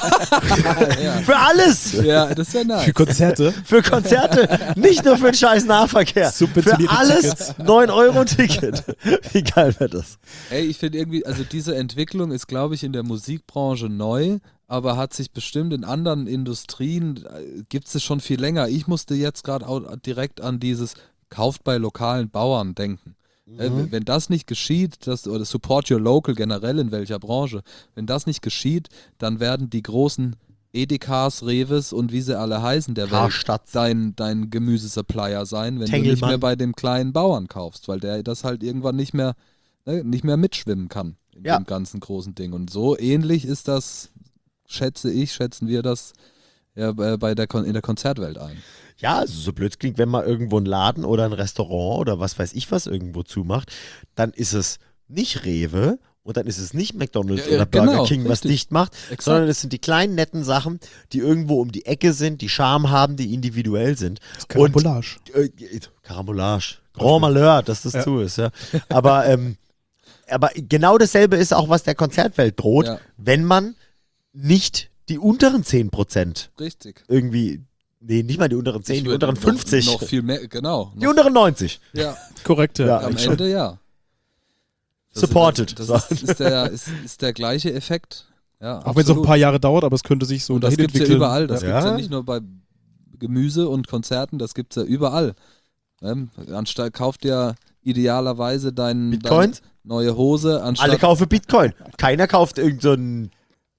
S3: Ja,
S1: Für alles!
S3: ja das wäre nice.
S4: Für Konzerte.
S1: Für Konzerte, nicht nur für den scheiß Nahverkehr. Für
S4: Subventionierte
S1: alles
S4: Tickets.
S1: neun Euro Ticket. Wie geil wäre das?
S3: Ey, ich finde irgendwie, also diese Entwicklung ist, glaube ich, in der Musikbranche neu, aber hat sich bestimmt in anderen Industrien, äh, gibt es schon viel länger. Ich musste jetzt gerade auch direkt an dieses kauft bei lokalen Bauern denken. Äh,
S1: Mhm.
S3: wenn das nicht geschieht, das, oder support your local generell in welcher Branche, wenn das nicht geschieht, dann werden die großen Edekas, Reves und wie sie alle heißen der Welt
S1: Karstadt.
S3: dein, dein Gemüsesupplier sein, wenn du
S1: Tengelmann.
S3: nicht mehr bei dem kleinen Bauern kaufst, weil der das halt irgendwann nicht mehr, ne, nicht mehr mitschwimmen kann in
S1: Ja.
S3: dem ganzen großen Ding. Und so ähnlich ist das, schätze ich, schätzen wir das ja, bei bei der Kon in der Konzertwelt ein.
S1: Ja, also so blöd es klingt, wenn man irgendwo einen Laden oder ein Restaurant oder was weiß ich was irgendwo zumacht, dann ist es nicht Rewe und dann ist es nicht McDonald's
S3: Ja, ja,
S1: oder Burger
S3: genau,
S1: King, was
S3: richtig.
S1: dicht macht,
S3: Exakt.
S1: sondern es sind die kleinen netten Sachen, die irgendwo um die Ecke sind, die Charme haben, die individuell sind.
S4: Karambolage.
S1: Und, äh, Karambolage. Grand Malheur, dass das
S4: Ja.
S1: zu ist, ja. Aber, ähm, aber genau dasselbe ist auch, was der Konzertwelt droht,
S3: Ja.
S1: wenn man nicht die unteren zehn Prozent
S3: Richtig.
S1: irgendwie, nee, nicht mal die unteren zehn,
S3: Ich
S1: die
S3: würde
S1: unteren
S3: noch-
S1: fünfzig.
S3: Noch viel mehr, genau.
S1: Die
S3: Noch,
S1: unteren neunzig.
S3: ja,
S4: Korrekt, ja.
S1: Ja.
S3: am Ende ja. Das
S1: Supported.
S3: Ist, das ist, ist, der, ist, ist der gleiche Effekt. Ja,
S4: Auch wenn es noch ein paar Jahre dauert, aber es könnte sich so
S3: Und das
S4: dahin
S3: gibt es ja
S4: entwickeln.
S3: überall. Das
S1: Ja.
S3: gibt es ja nicht nur bei Gemüse und Konzerten, das gibt es ja überall. Ähm, anstatt kauft ja idealerweise dein,
S1: Bitcoins?
S3: deine neue Hose, anstatt
S1: Alle kaufen Bitcoin. Keiner kauft irgend so ein,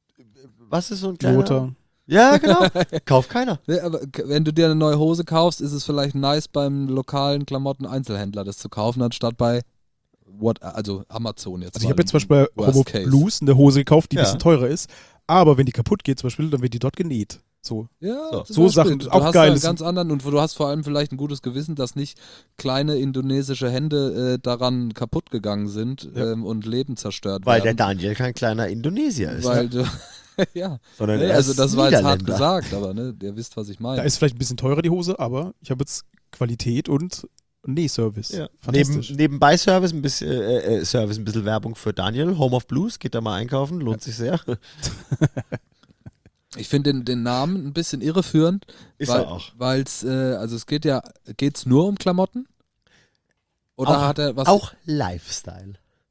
S1: was ist so ein kleiner?
S4: Lothar.
S1: Ja, genau. Kauft keiner.
S3: Ne, aber k- wenn du dir eine neue Hose kaufst, ist es vielleicht nice beim lokalen Klamotten-Einzelhändler das zu kaufen, anstatt bei what, also Amazon jetzt.
S4: Also ich
S3: mal
S4: habe jetzt zum Beispiel bei
S3: Worst
S4: Homo
S3: Case.
S4: Blues eine Hose gekauft, die
S1: Ja.
S4: ein bisschen teurer ist. Aber wenn die kaputt geht zum Beispiel, dann wird die dort genäht. So.
S3: Ja,
S1: So.
S3: zum
S4: So
S3: Beispiel.
S4: Sachen,
S3: Du
S4: auch
S3: hast
S4: geil.
S3: einen ganz anderen und du hast vor allem vielleicht ein gutes Gewissen, dass nicht kleine indonesische Hände äh, daran kaputt gegangen sind
S4: Ja.
S3: ähm, und Leben zerstört
S1: Weil der
S3: werden.
S1: Daniel kein kleiner Indonesier ist.
S3: Weil
S1: ne?
S3: du, ja,
S1: Sondern
S3: ne,
S1: er
S3: also
S1: ist
S3: das war jetzt hart
S1: Niederländer.
S3: gesagt, aber ne, ihr wisst, was ich meine.
S4: Da ist vielleicht ein bisschen teurer die Hose, aber ich habe jetzt Qualität und Nähservice.
S1: Ja. Neben,
S4: Fantastisch.
S1: nebenbei Service ein, bisschen, äh, äh, Service, ein bisschen Werbung für Daniel. Home of Blues, geht da mal einkaufen, lohnt sich sehr.
S3: Ich finde den, den Namen ein bisschen irreführend.
S1: Ist
S3: weil,
S1: er auch.
S3: Weil's, äh, also es geht ja, geht's nur um Klamotten? Oder
S1: auch,
S3: hat er was?
S1: Auch Lifestyle.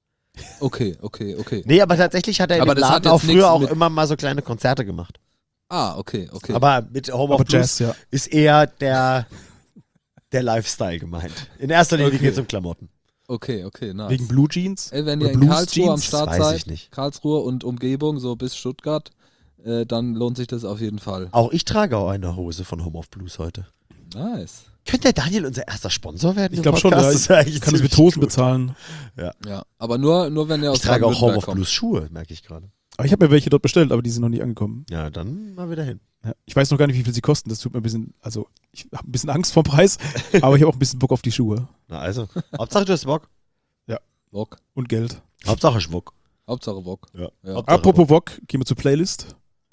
S3: Okay, okay, okay.
S1: Nee, aber tatsächlich hat er in
S3: Aber
S1: dem
S3: das hat
S1: Laden auch
S3: jetzt nichts
S1: früher auch
S3: mit-
S1: immer mal so kleine Konzerte gemacht.
S3: Ah, okay, okay.
S1: Aber mit Home of
S4: Aber
S1: Blues
S4: Jazz, ja.
S1: ist eher der, der Lifestyle gemeint. In erster Linie
S3: Okay.
S1: geht es um Klamotten.
S3: okay, okay, nice.
S4: Wegen Blue Jeans?
S3: Ey, wenn
S4: Oder
S3: ihr in
S4: Blues
S3: Karlsruhe am
S4: Jeans?
S3: Start
S1: Weiß
S3: seid,
S1: ich nicht.
S3: Karlsruhe und Umgebung, so bis Stuttgart, äh, dann lohnt sich das auf jeden Fall.
S1: Auch ich trage auch eine Hose von Home of Blues heute.
S3: Nice.
S1: Könnte der Daniel unser erster Sponsor werden?
S4: Ich
S1: im
S4: glaube schon,
S1: Podcast?
S4: ja.
S1: Das ist eigentlich
S4: Ich kann es mit
S1: ziemlich
S4: Hosen
S1: cool.
S4: bezahlen.
S3: Ja, aber nur, nur wenn ihr aus
S1: Ich trage auch Home
S3: Baden-Württemberg
S1: of
S3: kommt.
S1: Blues Schuhe, merke ich gerade.
S4: Aber ich habe mir welche dort bestellt, aber die sind noch nicht angekommen.
S1: Ja, dann mal wieder hin.
S4: Ja. Ich weiß noch gar nicht, wie viel sie kosten. Das tut mir ein bisschen, also ich habe ein bisschen Angst vor dem Preis, aber ich habe auch ein bisschen Bock auf die Schuhe
S1: Na also, Hauptsache du hast Bock.
S3: Wok.
S4: und Geld.
S1: Hauptsache Schmuck.
S3: Hauptsache Wok.
S1: Ja.
S3: Ja.
S1: Hauptsache
S4: Apropos Wok, gehen wir zur Playlist.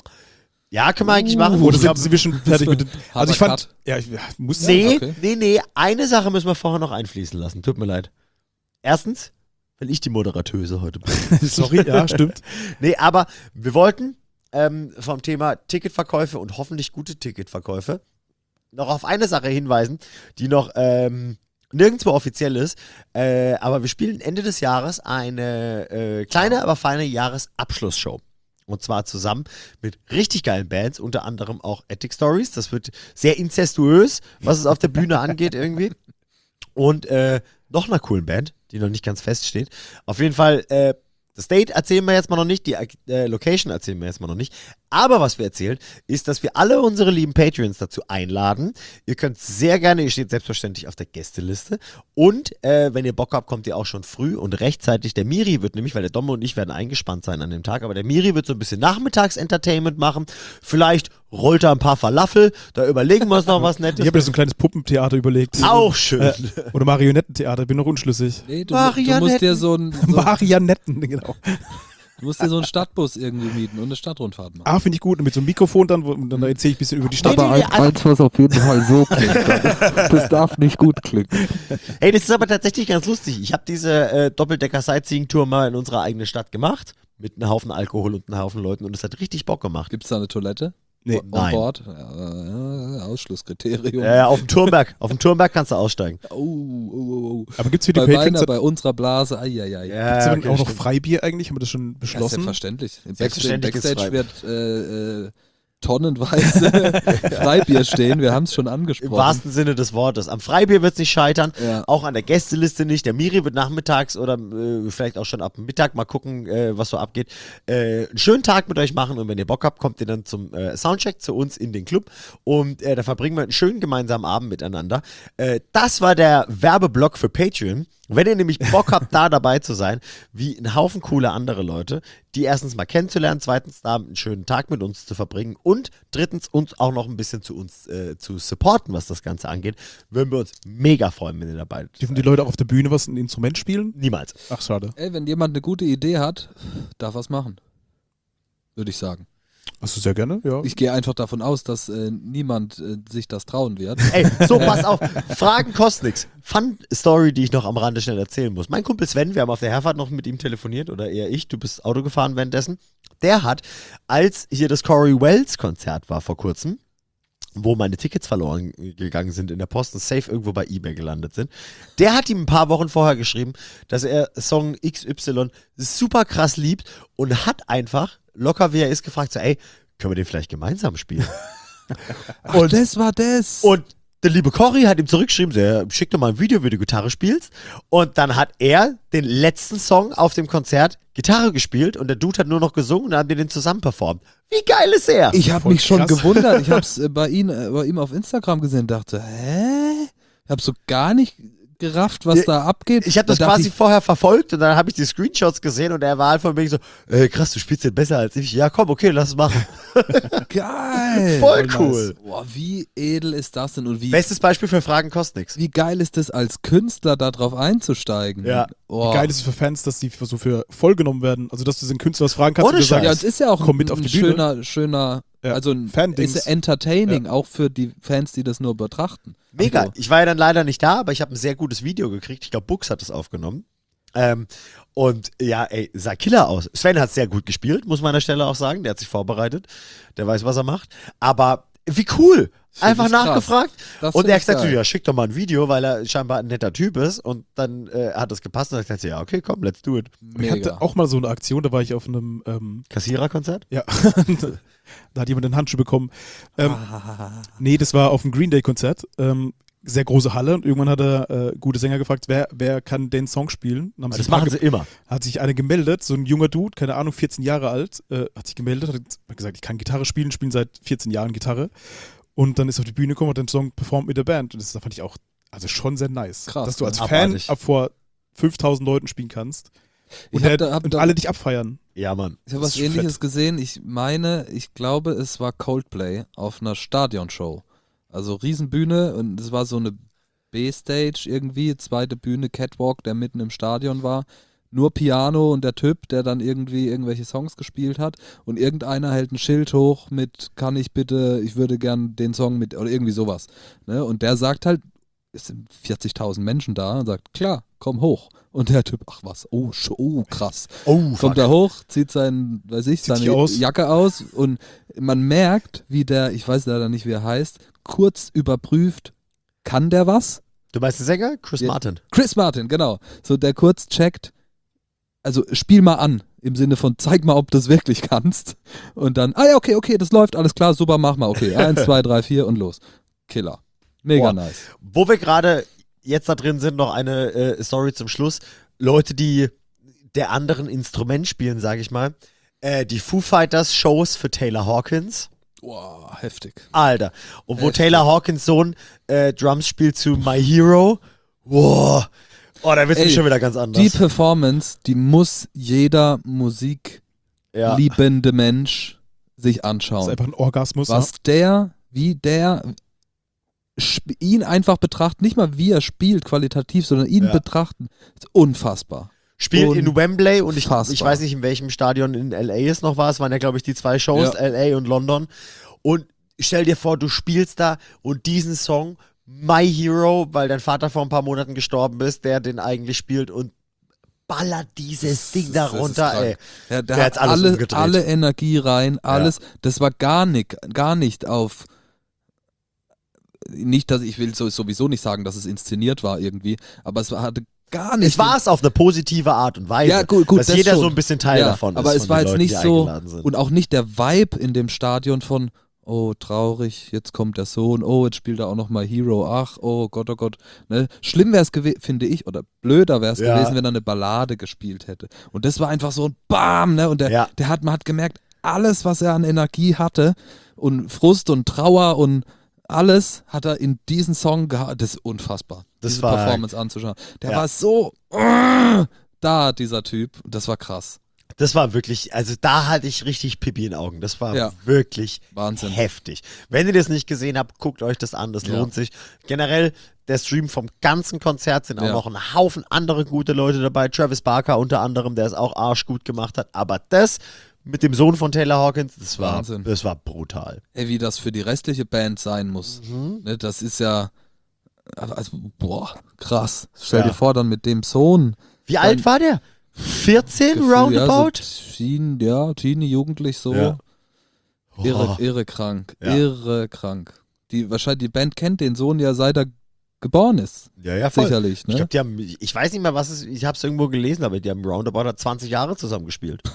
S1: Ja, können wir eigentlich machen.
S4: Oder
S1: Ich
S4: sind,
S1: glaub,
S4: sind wir schon fertig mit den. Also ich
S3: Harter
S4: fand, ja, ich ja, muss
S1: nee,
S3: okay.
S1: nee, nee, eine Sache müssen wir vorher noch einfließen lassen. Tut mir leid. Erstens, weil ich die Moderatöse heute bin.
S4: Sorry, ja, stimmt.
S1: Nee, aber wir wollten ähm, vom Thema Ticketverkäufe und hoffentlich gute Ticketverkäufe noch auf eine Sache hinweisen, die noch ähm, nirgendwo offiziell ist. Äh, aber wir spielen Ende des Jahres eine äh, kleine, aber feine Jahresabschlussshow. Und zwar zusammen mit richtig geilen Bands, unter anderem auch Attic Stories. Das wird sehr inzestuös, was es auf der Bühne angeht irgendwie. Und äh, noch einer coolen Band, die noch nicht ganz feststeht. Auf jeden Fall, äh, das Date erzählen wir jetzt mal noch nicht, die äh, Location erzählen wir jetzt mal noch nicht. Aber was wir erzählen, ist, dass wir alle unsere lieben Patreons dazu einladen. Ihr könnt sehr gerne, ihr steht selbstverständlich auf der Gästeliste. Und äh, wenn ihr Bock habt, kommt ihr auch schon früh und rechtzeitig. Der Miri wird nämlich, weil der Domme und ich werden eingespannt sein an dem Tag, aber der Miri wird so ein bisschen Nachmittags-Entertainment machen. Vielleicht rollt er ein paar Falafel, da überlegen wir uns noch was Nettes.
S4: Ich habe mir so ein kleines Puppentheater überlegt.
S1: Auch schön.
S4: Äh, oder Marionettentheater, bin noch unschlüssig.
S3: Nee, du, du
S1: Marionetten.
S3: musst dir so ein, so,
S4: Marionetten, genau.
S3: du musst dir so einen Stadtbus irgendwie mieten und eine Stadtrundfahrt machen.
S4: Ah, finde ich gut. Und mit so einem Mikrofon dann, wo, und dann erzähle ich ein bisschen über die Stadt.
S1: Nee, nee, nee, einfach-
S3: eins, was auf jeden Fall so klingt. Das, das darf nicht gut klingen.
S1: Hey, das ist aber tatsächlich ganz lustig. Ich habe diese äh, Doppeldecker-Sightseeing-Tour mal in unserer eigenen Stadt gemacht. Mit einem Haufen Alkohol und einem Haufen Leuten. Und es hat richtig Bock gemacht.
S3: Gibt es da eine Toilette?
S4: Nee.
S3: On
S1: Nein.
S3: Bord? Ja, äh, Ausschlusskriterium.
S1: Äh, auf dem Turmberg. Auf dem Turmberg kannst du aussteigen.
S3: Oh, oh, oh, oh.
S4: Aber gibt es für die
S3: Bei
S4: Patreons
S3: meiner, bei unserer Blase, aiaiai.
S1: Ja,
S4: gibt's denn
S1: okay,
S4: auch noch
S1: stimmt.
S4: Freibier eigentlich? Haben wir das schon
S3: Ja,
S4: beschlossen?
S3: selbstverständlich. Im
S1: Selbstverständlich gibt's
S3: Backstage wird äh, äh, tonnenweise Freibier stehen. Wir haben es schon
S1: Im
S3: angesprochen.
S1: wahrsten Sinne des Wortes. Am Freibier wird es nicht scheitern.
S3: Ja.
S1: Auch an der Gästeliste nicht. Der Miri wird nachmittags oder äh, vielleicht auch schon ab Mittag mal gucken, äh, was so abgeht. Äh, einen schönen Tag mit euch machen. Und wenn ihr Bock habt, kommt ihr dann zum äh, Soundcheck zu uns in den Club. Und äh, da verbringen wir einen schönen gemeinsamen Abend miteinander. Äh, das war der Werbeblock für Patreon. Wenn ihr nämlich Bock habt, da dabei zu sein, wie ein Haufen coole andere Leute, die erstens mal kennenzulernen, zweitens da einen schönen Tag mit uns zu verbringen und drittens uns auch noch ein bisschen zu uns äh, zu supporten, was das Ganze angeht, würden wir uns mega freuen, wenn ihr dabei seid.
S4: Dürfen die Leute auch auf der Bühne was, ein Instrument spielen?
S1: Niemals.
S4: Ach, schade.
S3: Ey, wenn jemand eine gute Idee hat, darf was machen. Würde ich sagen.
S4: Achso, sehr gerne, ja.
S3: Ich gehe einfach davon aus, dass äh, niemand äh, sich das trauen wird.
S1: Ey, so, pass auf. Fragen kosten nichts. Fun-Story, die ich noch am Rande schnell erzählen muss. Mein Kumpel Sven, wir haben auf der Herfahrt noch mit ihm telefoniert, oder eher ich, du bist Auto gefahren währenddessen. Der hat, als hier das Corey Wells-Konzert war vor kurzem, wo meine Tickets verloren gegangen sind in der Post und safe irgendwo bei eBay gelandet sind. Der hat ihm ein paar Wochen vorher geschrieben, dass er Song X Y super krass liebt und hat einfach, locker wie er ist, gefragt, so, ey, können wir den vielleicht gemeinsam spielen?
S3: Ach, und das war das.
S1: Und der liebe Cory hat ihm zurückgeschrieben, so, ja, schick doch mal ein Video, wie du Gitarre spielst. Und dann hat er den letzten Song auf dem Konzert Gitarre gespielt und der Dude hat nur noch gesungen und dann haben die den zusammen performt. Wie geil ist er?
S3: Ich habe
S4: Voll
S3: mich schon
S4: krass.
S3: gewundert. Ich habe es äh, bei, ihn, äh, bei ihm auf Instagram gesehen und dachte, hä? Ich habe so gar nicht gerafft, was
S1: Ja,
S3: da abgeht.
S1: Ich habe das
S3: Dann dachte
S1: quasi vorher verfolgt und dann habe ich die Screenshots gesehen und er war halt von mir so, äh, krass, du spielst den besser als ich. Ja, komm, okay, lass es machen.
S3: ich, geil.
S1: Voll
S4: nice.
S1: cool.
S3: Boah, wie edel ist das denn und wie,
S1: Bestes Beispiel für Fragen kostet nichts.
S3: wie geil ist es als Künstler da drauf einzusteigen?
S1: Ja.
S3: Oh.
S4: Geil ist es für Fans, dass die für, so für voll genommen werden. Also, dass du den Künstler was fragen kannst
S1: Ohne
S4: und dir
S1: Scheiß.
S3: Ja,
S4: sagst,
S3: und es ist ja auch
S4: komm
S3: ein,
S4: mit auf
S3: ein
S4: die Bühne.
S3: schöner, schöner,
S4: Ja.
S3: also ein
S4: Fan-Dings.
S3: ist entertaining, auch für die Fans, die das nur betrachten.
S1: Mega.
S3: Also,
S1: Ich war ja dann leider nicht da, aber ich habe ein sehr gutes Video gekriegt. Ich glaube, Bux hat es aufgenommen. Ähm, und ja, ey, sah Killer aus. Sven hat sehr gut gespielt, muss man an der Stelle auch sagen. Der hat sich vorbereitet. Der weiß, was er macht. Aber wie cool.
S3: Find
S1: Einfach
S3: ich krass.
S1: nachgefragt.
S3: Das
S1: Und
S3: find
S1: er hat
S3: ich
S1: gesagt, so,
S3: geil.
S1: ja, schick doch mal ein Video, weil er scheinbar ein netter Typ ist. Und dann äh, hat das gepasst. Und dann hat er gesagt, ja, okay, komm, let's do it.
S4: Ich
S3: Mega.
S4: hatte auch mal so eine Aktion, da war ich auf einem, ähm,
S1: Kassiererkonzert?
S4: ja, da hat jemand einen Handschuh bekommen. Ähm, Nee, das war auf einem Green Day Konzert. Ähm, sehr große Halle und irgendwann hat er äh, gute Sänger gefragt, wer, wer kann den Song spielen? Dann haben
S1: Das
S4: sich ein paar
S1: machen
S4: ge-
S1: sie immer.
S4: Hat sich einer gemeldet, so ein junger Dude, keine Ahnung, vierzehn Jahre alt, äh, hat sich gemeldet, hat gesagt, ich kann Gitarre spielen, spiele seit vierzehn Jahren Gitarre. Und dann ist auf die Bühne gekommen und den Song performt mit der Band. Und das fand ich auch, also schon sehr nice.
S3: Krass,
S4: dass du als
S1: ja.
S4: Fan
S1: Abartig.
S4: ab vor fünftausend Leuten spielen kannst. Und,
S3: Ich hab
S4: der,
S3: da- hab
S4: und
S3: da-
S4: alle dich abfeiern.
S1: Ja, Mann.
S3: Ich habe
S1: Das
S3: was
S1: ist schon
S3: Ähnliches
S1: fett.
S3: gesehen. Ich meine, ich glaube, es war Coldplay auf einer Stadionshow. Also Riesenbühne und es war so eine B-Stage irgendwie, zweite Bühne, Catwalk, der mitten im Stadion war. Nur Piano und der Typ, der dann irgendwie irgendwelche Songs gespielt hat und irgendeiner hält ein Schild hoch mit, kann ich bitte, ich würde gern den Song mit, oder irgendwie sowas. Ne? Und der sagt halt, es sind vierzigtausend Menschen da und sagt, klar, komm hoch. Und der Typ, ach was, oh, sch- oh krass.
S1: Oh, fuck.
S3: Kommt da hoch, zieht sein, weiß ich,
S4: Zieht
S3: seine
S4: sich aus.
S3: Jacke aus und man merkt, wie der, ich weiß leider nicht, wie er heißt, kurz überprüft, kann der was?
S1: Du meinst den Sänger? Chris
S3: Ja.
S1: Martin.
S3: Chris Martin, genau. So, der kurz checkt, also spiel mal an, im Sinne von zeig mal, ob du es wirklich kannst. Und dann, ah ja, okay, okay, das läuft, alles klar, super, mach mal, okay. Eins, zwei, drei, vier und los. Killer. Mega
S1: Boah.
S3: nice.
S1: Wo wir gerade jetzt da drin sind, noch eine äh, Story zum Schluss. Leute, die der anderen Instrument spielen, sage ich mal. Äh, die Foo Fighters Shows für Taylor Hawkins.
S3: Wow, heftig.
S1: Alter. Und wo
S3: Heftig.
S1: Taylor Hawkins Sohn äh, Drums spielt zu My Hero. Wow. Oh, da wird es
S3: Ey,
S1: schon wieder ganz anders.
S3: Die Performance, die muss jeder musikliebende
S1: ja.
S3: Mensch sich
S4: Das ist
S3: anschauen.
S4: einfach ein Orgasmus.
S3: Was der, wie der sp- ihn einfach betrachtet, nicht mal wie er spielt qualitativ, sondern ihn
S1: Ja.
S3: betrachten, ist unfassbar.
S1: Spielt in Wembley und ich,
S3: Unfassbar.
S1: ich weiß nicht, in welchem Stadion in L A es noch war. Es waren ja, glaube ich, die zwei Shows,
S3: Ja.
S1: L A und London. Und stell dir vor, du spielst da und diesen Song, My Hero, weil dein Vater vor ein paar Monaten gestorben ist, der den eigentlich spielt und ballert dieses Ding da
S3: Das ist
S1: runter,
S3: krank.
S1: ey.
S3: Ja, der
S1: Der
S3: hat
S1: hat's alles
S3: alle,
S1: umgedreht.
S3: alle Energie rein, alles. Das war gar nicht, gar nicht auf. Nicht, dass ich will so- sowieso nicht sagen, dass es inszeniert war irgendwie, aber es war- hatte gar nicht.
S1: Es war es auf eine positive Art und Weise.
S3: Ja, gut, gut,
S1: dass
S3: das
S1: jeder
S3: schon.
S1: so ein bisschen Teil
S3: Ja,
S1: davon
S3: aber
S1: ist.
S3: es
S1: von
S3: war
S1: den
S3: jetzt
S1: Leuten,
S3: nicht
S1: die
S3: so
S1: eingeladen sind.
S3: und auch nicht der Vibe in dem Stadion von oh traurig, jetzt kommt der Sohn, oh jetzt spielt er auch noch mal Hero, ach oh Gott, oh Gott. Ne? Schlimm wäre es gewesen, finde ich, oder blöder wäre es
S1: Ja.
S3: gewesen, wenn er eine Ballade gespielt hätte. Und das war einfach so ein Bam, ne? Und der,
S1: Ja.
S3: der hat, man hat gemerkt, alles, was er an Energie hatte und Frust und Trauer und alles hat er in diesen Song gehabt. Das ist unfassbar,
S1: Das
S3: diese
S1: war-
S3: Performance anzuschauen. Der
S1: Ja.
S3: war so äh, da, dieser Typ. Das war krass.
S1: Das war wirklich, also da hatte ich richtig Pipi in den Augen. Das war
S3: Ja.
S1: wirklich
S3: Wahnsinn.
S1: heftig. Wenn ihr das nicht gesehen habt, guckt euch das an, das
S3: Ja.
S1: lohnt sich. Generell, der Stream vom ganzen Konzert sind auch
S3: Ja.
S1: noch ein Haufen andere gute Leute dabei. Travis Barker unter anderem, der es auch arschgut gemacht hat. Aber das mit dem Sohn von Taylor Hawkins, das war,
S3: Wahnsinn.
S1: das war brutal.
S3: Ey, wie das für die restliche Band sein muss.
S1: Mhm.
S3: Ne, das ist ja, also, boah, krass. Stell
S1: Ja.
S3: dir vor, dann mit dem Sohn.
S1: Wie alt war der? vierzehn
S3: Gefühl,
S1: roundabout?
S3: Ja, so Teen, ja, Teenie, jugendlich so.
S1: Ja.
S3: Irre,
S1: Oh.
S3: irre krank.
S1: Ja.
S3: Irre krank. Die, wahrscheinlich, die Band kennt den Sohn ja seit er geboren ist.
S1: Ja, ja, voll.
S3: Sicherlich,
S1: Ich
S3: ne?
S1: glaube, die haben, ich weiß nicht mehr, was es, ich habe es irgendwo gelesen, aber die haben roundabout zwanzig Jahre zusammen gespielt.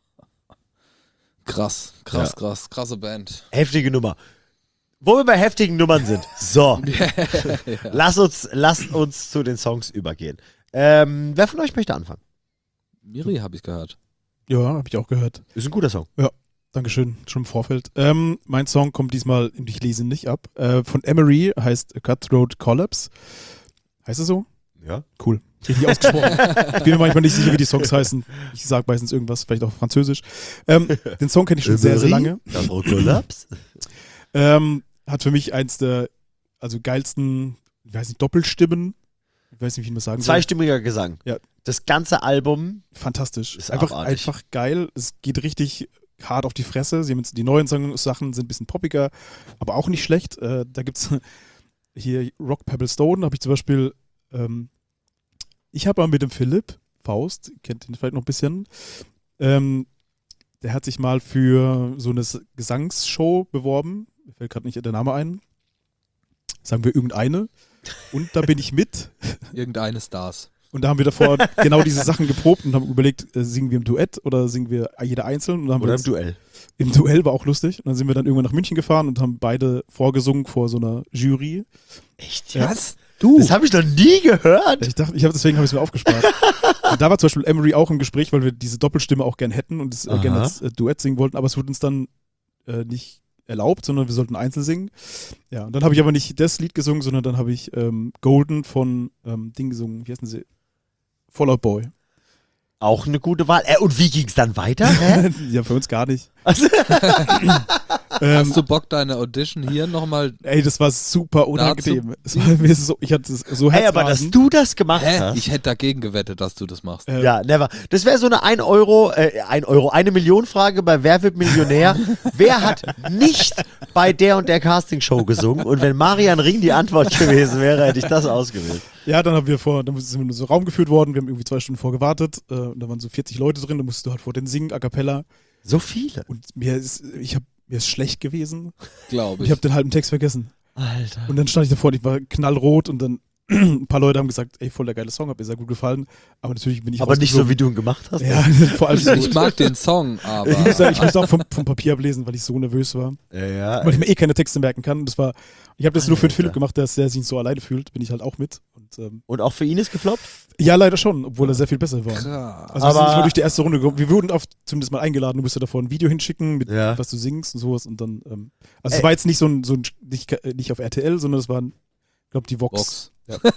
S3: Krass, krass,
S1: Ja.
S3: krass, krasse Band.
S1: Heftige Nummer. Wo wir bei heftigen Nummern sind. So. Lass uns, lasst uns zu den Songs übergehen. Ähm, wer von euch möchte anfangen?
S3: Miri habe ich gehört.
S4: Ja, habe ich auch gehört.
S1: Ist ein guter Song.
S4: Dankeschön, schon im Vorfeld. Ähm, mein Song kommt diesmal, ich lese ihn nicht ab, äh, von Emery, heißt Cutthroat Collapse. Heißt es so?
S1: Ja.
S4: Cool. Richtig ausgesprochen. Ich bin mir manchmal nicht sicher, wie die Songs heißen. Ich sage meistens irgendwas, vielleicht auch Französisch. Ähm, den Song kenne ich schon sehr, sehr lange.
S1: Das Kollaps.
S4: Ähm, hat für mich eins der also geilsten, ich weiß nicht, Doppelstimmen. Ich weiß nicht, wie ich das sagen soll.
S1: Zweistimmiger Gesang.
S4: Ja.
S1: Das ganze Album.
S4: Fantastisch.
S1: Ist
S4: einfach,
S1: abartig.
S4: einfach geil. Es geht richtig hart auf die Fresse. Sie haben jetzt, die neuen Song- Sachen sind ein bisschen poppiger, aber auch nicht schlecht. Äh, da gibt es hier Rock Pebble Stone, habe ich zum Beispiel, ähm, ich habe mal mit dem Philipp, V Faust, kennt ihn vielleicht noch ein bisschen. Ähm, der hat sich mal für so eine Gesangsshow beworben. Mir fällt gerade nicht der Name ein. Sagen wir irgendeine. Und da bin ich mit.
S3: Irgendeine Stars.
S4: Und da haben wir davor genau diese Sachen geprobt und haben überlegt, äh, singen wir im Duett oder singen wir jeder einzeln. Und dann haben
S1: Oder
S4: wir
S1: im
S4: uns,
S1: Duell.
S4: Im Duell war auch lustig. Und dann sind wir dann irgendwann nach München gefahren und haben beide vorgesungen vor so einer Jury.
S1: Echt?
S4: Ja.
S1: Was? Du? Das habe ich noch nie gehört.
S4: Ich dachte, ich hab, deswegen habe ich es mir aufgespart. Und da war zum Beispiel Emery auch im Gespräch, weil wir diese Doppelstimme auch gern hätten und es äh, gerne als äh, Duett singen wollten, aber es wurde uns dann äh, nicht erlaubt, sondern wir sollten einzeln singen. Ja, und dann habe ich aber nicht das Lied gesungen, sondern dann habe ich ähm, Golden von ähm, Ding gesungen. Wie heißen sie? Fall Out Boy.
S1: Auch eine gute Wahl. Äh, und wie ging es dann weiter? Hä?
S4: Ja, für uns gar nicht.
S1: Also,
S4: ähm,
S3: Hast du Bock, deine Audition hier nochmal?
S4: ey, das war super unangenehm. Es war mir so, ich hatte es so
S1: hey, aber dass
S4: Herzrasen.
S1: du das gemacht
S3: Hä?
S1: hast.
S3: Ich hätte dagegen gewettet, dass du das machst.
S4: Äh,
S1: Ja, never. Das wäre so eine ein Euro, äh, ein Euro, eine Million Frage bei Wer wird Millionär? Wer hat nicht bei der und der Castingshow gesungen? Und wenn Marian Ring die Antwort gewesen wäre, hätte ich das ausgewählt.
S4: Ja, dann haben wir vor, dann sind wir in so einen Raum geführt worden, wir haben irgendwie zwei Stunden vorgewartet, äh, und da waren so vierzig Leute drin, da musstest du halt vor denen singen, a cappella.
S1: So viele.
S4: Und mir ist, ich hab, mir ist schlecht gewesen.
S3: Glaube ich.
S4: Ich habe den halben Text vergessen.
S1: Alter.
S4: Und dann stand ich davor, und ich war knallrot und dann ein paar Leute haben gesagt, ey, voll der geile Song, hat mir sehr gut gefallen. Aber natürlich bin ich
S1: Aber nicht so, wie du ihn gemacht hast.
S4: Ja, vor allem so.
S3: Ich mag den Song, aber.
S4: Ich muss, ich muss auch vom, vom Papier ablesen, weil ich so nervös war.
S1: Ja, ja.
S4: Weil ich mir eh keine Texte merken kann. Und das war, ich habe das nur für den
S1: Alter.
S4: Philipp gemacht, der, der sich so alleine fühlt, bin ich halt auch mit. Und, ähm,
S1: Und auch für ihn ist gefloppt?
S4: ja, leider schon, obwohl er sehr viel besser war.
S3: Krass.
S4: Also wir sind
S1: Aber-
S4: nicht nur durch die erste Runde gekommen. Wir wurden auf, zumindest mal eingeladen, du musst ja davor ein Video hinschicken, mit
S1: Ja.
S4: was du singst und sowas. Und dann, ähm, also
S1: Ey.
S4: es war jetzt nicht so ein, so ein nicht, nicht auf R T L, sondern es waren, ich glaube, die Vox.
S3: Vox.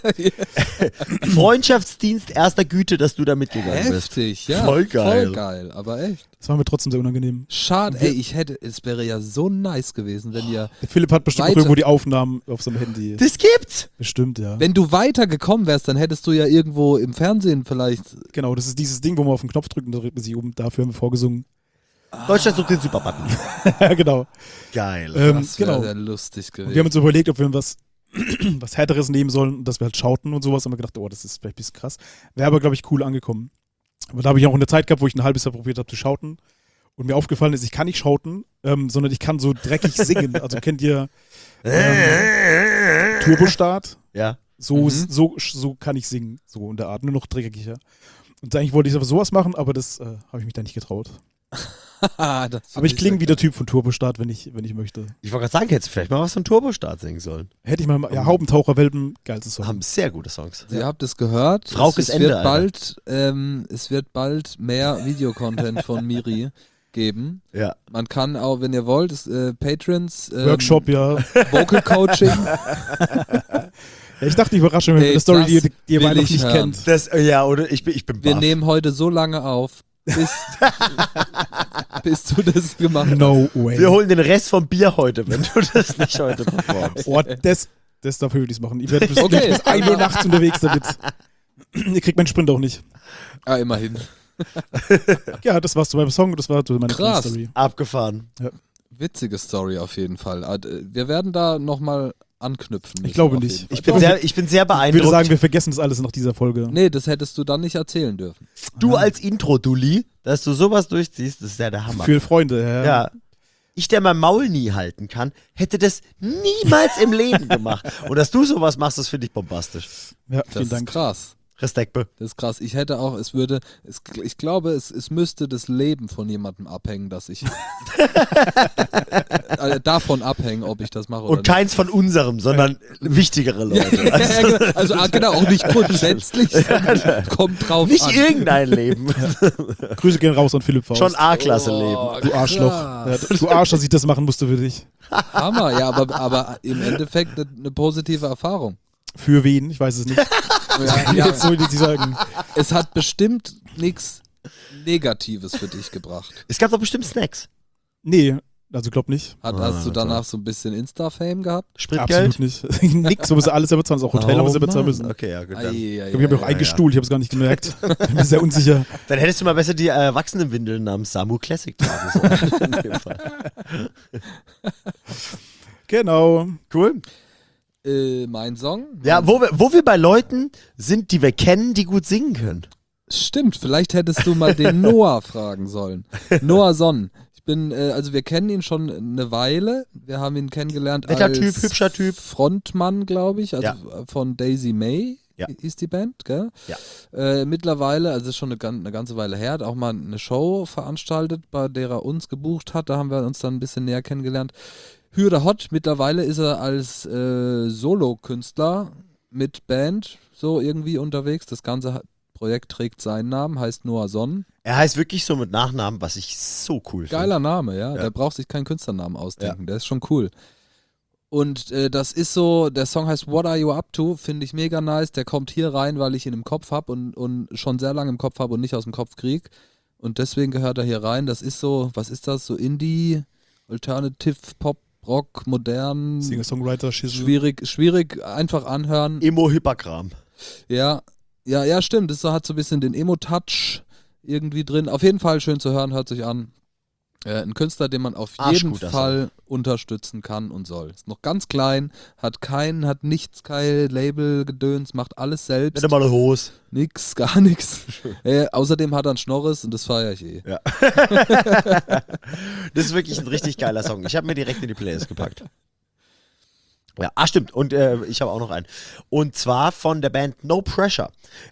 S1: Freundschaftsdienst erster Güte, dass du da mitgegangen bist.
S3: Heftig, ja.
S1: Voll geil.
S3: Voll geil, aber echt.
S4: Das war mir trotzdem sehr unangenehm.
S3: Schade, ey, ich hätte, es wäre ja so nice gewesen, wenn ihr,
S4: Der Philipp hat bestimmt auch
S3: Weiter.
S4: irgendwo die Aufnahmen auf seinem Handy.
S1: Das gibt's!
S4: Bestimmt, ja.
S3: wenn du weitergekommen wärst, dann hättest du ja irgendwo im Fernsehen vielleicht.
S4: Genau, das ist dieses Ding, wo man auf den Knopf drückt und da dreht man sich um. Dafür haben wir vorgesungen.
S1: Deutschland sucht den Superbutton.
S4: Ja, genau.
S1: Geil.
S4: Ähm,
S3: Das wäre
S4: genau.
S3: sehr lustig
S4: Und wir haben
S3: gewesen.
S4: uns überlegt, ob wir was, was Härteres nehmen sollen und dass wir halt schauten und sowas. Haben wir gedacht, oh, das ist vielleicht ein bisschen krass. Wäre aber, glaube ich, cool angekommen. Aber da habe ich auch eine Zeit gehabt, wo ich ein halbes Jahr probiert habe zu schauten. Und mir aufgefallen ist, ich kann nicht schauten, ähm, sondern ich kann so dreckig singen. Also kennt ihr ähm, Turbostart?
S1: Ja.
S4: So,
S3: Mhm.
S4: so, so kann ich singen, so in der Art, nur noch dreckiger. Und eigentlich wollte ich aber sowas machen, aber das äh, habe ich mich da nicht getraut.
S3: Das
S4: Aber ich
S3: find
S4: klinge
S3: sehr
S4: wie der Typ von Turbostart, wenn ich, wenn ich möchte.
S1: Ich wollte gerade sagen, hättest du vielleicht mal was von Turbostart singen sollen.
S4: Hätte ich mal, ja, Haubentaucher-Welpen, geilstes Song.
S1: Haben sehr gute Songs.
S3: Ihr habt es gehört.
S1: Fraukes
S3: es, es
S1: Ende,
S3: wird
S1: Alter.
S3: bald, ähm, es wird bald mehr Videocontent von Miri geben.
S1: Ja.
S3: Man kann auch, wenn ihr wollt, es, äh, Patrons, ähm,
S4: Workshop, ja.
S3: Vocal Coaching.
S4: Ja, ich dachte, ich überrasche mich mit
S3: Ey,
S4: einer Story, die,
S3: das
S4: die ihr
S3: will
S4: beide noch
S3: ich
S4: nicht
S3: hören.
S4: kennt.
S1: Das, äh, ja, oder ich bin, ich bin
S3: Wir
S1: baff.
S3: nehmen heute so lange auf, bis, bis du das gemacht hast.
S4: No way.
S1: Wir holen den Rest vom Bier heute, wenn du das nicht heute performst.
S4: Oh, das, das darf ich machen. Ich werde bis,
S3: Okay.
S4: bis ein Uhr nachts unterwegs damit. Ihr kriegt meinen Sprint auch nicht.
S3: Ah, immerhin.
S4: Ja, das war's zu meinem Song, das war zu meiner
S3: Krass.
S4: kleinen Story.
S1: Abgefahren.
S3: Witzige Story auf jeden Fall. Ah, d- Wir werden da nochmal anknüpfen müssen.
S4: Ich glaube
S3: auf
S4: nicht.
S3: jeden Fall.
S1: Ich bin sehr, ich bin sehr
S4: Ich würde
S1: beeindruckt.
S4: sagen, wir vergessen das alles nach dieser Folge.
S3: Nee, das hättest du dann nicht erzählen dürfen.
S1: Du als Intro-Dulli, dass du sowas durchziehst, das ist ja der Hammer.
S4: Für Freunde, ja.
S1: Ja. Ich, der mein Maul nie halten kann, hätte das niemals im Leben gemacht. Und dass du sowas machst, das finde ich bombastisch.
S4: Ja,
S3: Das
S4: vielen
S3: ist
S4: Dank.
S3: krass.
S1: Respektbe.
S3: Das ist krass. Ich hätte auch, es würde, es, ich glaube, es, es müsste das Leben von jemandem abhängen, dass ich äh, davon abhängen, ob ich das mache oder
S1: Und keins von unserem, sondern wichtigere
S3: nicht.
S1: Leute.
S3: Ja,
S1: Also,
S3: genau. Also ah, genau, auch nicht grundsätzlich, sondern kommt drauf
S1: nicht
S3: an.
S1: irgendein Leben.
S4: Grüße gehen raus an Philipp Faust.
S1: Schon A-Klasse-Leben.
S3: Oh,
S4: Du Arschloch. Ja,
S3: krass.
S4: du Arsch, dass ich das machen musste für dich.
S3: Hammer, ja, aber, aber im Endeffekt eine, eine positive Erfahrung.
S4: Für wen? Ich weiß es nicht.
S3: Ja, ja,
S4: Jetzt soll ich sie sagen.
S3: es hat bestimmt nichts Negatives für dich gebracht.
S1: Es gab doch bestimmt Snacks.
S4: Nee, also glaub nicht.
S3: Hat,
S1: Ah,
S3: hast du danach so ein bisschen Insta-Fame gehabt?
S1: Spritgeld.
S4: Absolut nicht. Nix, wir müssen alles selber zahlen. Das auch Hotel haben wir selber zahlen
S1: Mann.
S4: müssen.
S1: Okay, ja, gut.
S3: Ei,
S1: Dann,
S3: ei,
S4: Ich
S3: ei,
S4: glaube, ich habe auch
S3: ei,
S4: eingestuhlt, ich habe es gar nicht gemerkt. Ich bin sehr unsicher.
S1: dann hättest du mal besser die Erwachsenenwindeln namens Samu Classic tragen sollen. In dem Fall.
S4: Genau.
S1: Cool.
S3: Äh, mein Song?
S1: Ja, wo wir, wo wir bei Leuten sind, die wir kennen, die gut singen können.
S3: Stimmt, vielleicht hättest du mal den Noah fragen sollen. Noah Sonn. Ich bin, äh, also wir kennen ihn schon eine Weile. Wir haben ihn kennengelernt
S1: Netter
S3: als
S1: Typ, hübscher Typ.
S3: Frontmann, glaube ich, also
S1: Ja.
S3: von Daisy May.
S1: Ja.
S3: Ist die Band, gell?
S1: Ja.
S3: Äh, mittlerweile, also ist schon eine, gan- eine ganze Weile her, hat auch mal eine Show veranstaltet, bei der er uns gebucht hat. Da haben wir uns dann ein bisschen näher kennengelernt. Hürde Hot, mittlerweile ist er als äh, Solo-Künstler mit Band so irgendwie unterwegs. Das ganze Projekt trägt seinen Namen, heißt Noah Sonn.
S1: Er heißt wirklich so mit Nachnamen, was ich so cool finde.
S3: Geiler Name, ja.
S1: Ja.
S3: Der braucht sich keinen Künstlernamen ausdenken. Der ist schon cool. Und äh, das ist so, der Song heißt What Are You Up To, finde ich mega nice. Der kommt hier rein, weil ich ihn im Kopf habe und, und schon sehr lange im Kopf habe und nicht aus dem Kopf krieg. Und deswegen gehört er hier rein. Das ist so, was ist das? So Indie, Alternative, Pop, Rock, modern,
S4: Singer-Songwriter, Schissel.
S3: schwierig, schwierig, einfach anhören.
S1: Emo-Hyperkram.
S3: Ja, ja, ja, stimmt. Das hat so ein bisschen den Emo-Touch irgendwie drin. Auf jeden Fall schön zu hören, hört sich an. Äh, ein Künstler, den man auf jeden
S1: Arschguter
S3: Fall unterstützen kann und soll. Ist noch ganz klein, hat kein, hat nichts, kein Label-Gedöns, macht alles selbst.
S1: Nicht mal eine Hose.
S3: Nix, gar nichts. äh, außerdem hat er einen Schnorres und das feiere ich eh.
S1: Ja. Das ist wirklich ein richtig geiler Song. Ich habe mir direkt in die Playlist gepackt. Ja, ah stimmt. Und äh, ich habe auch noch einen. Und zwar von der Band No Pressure.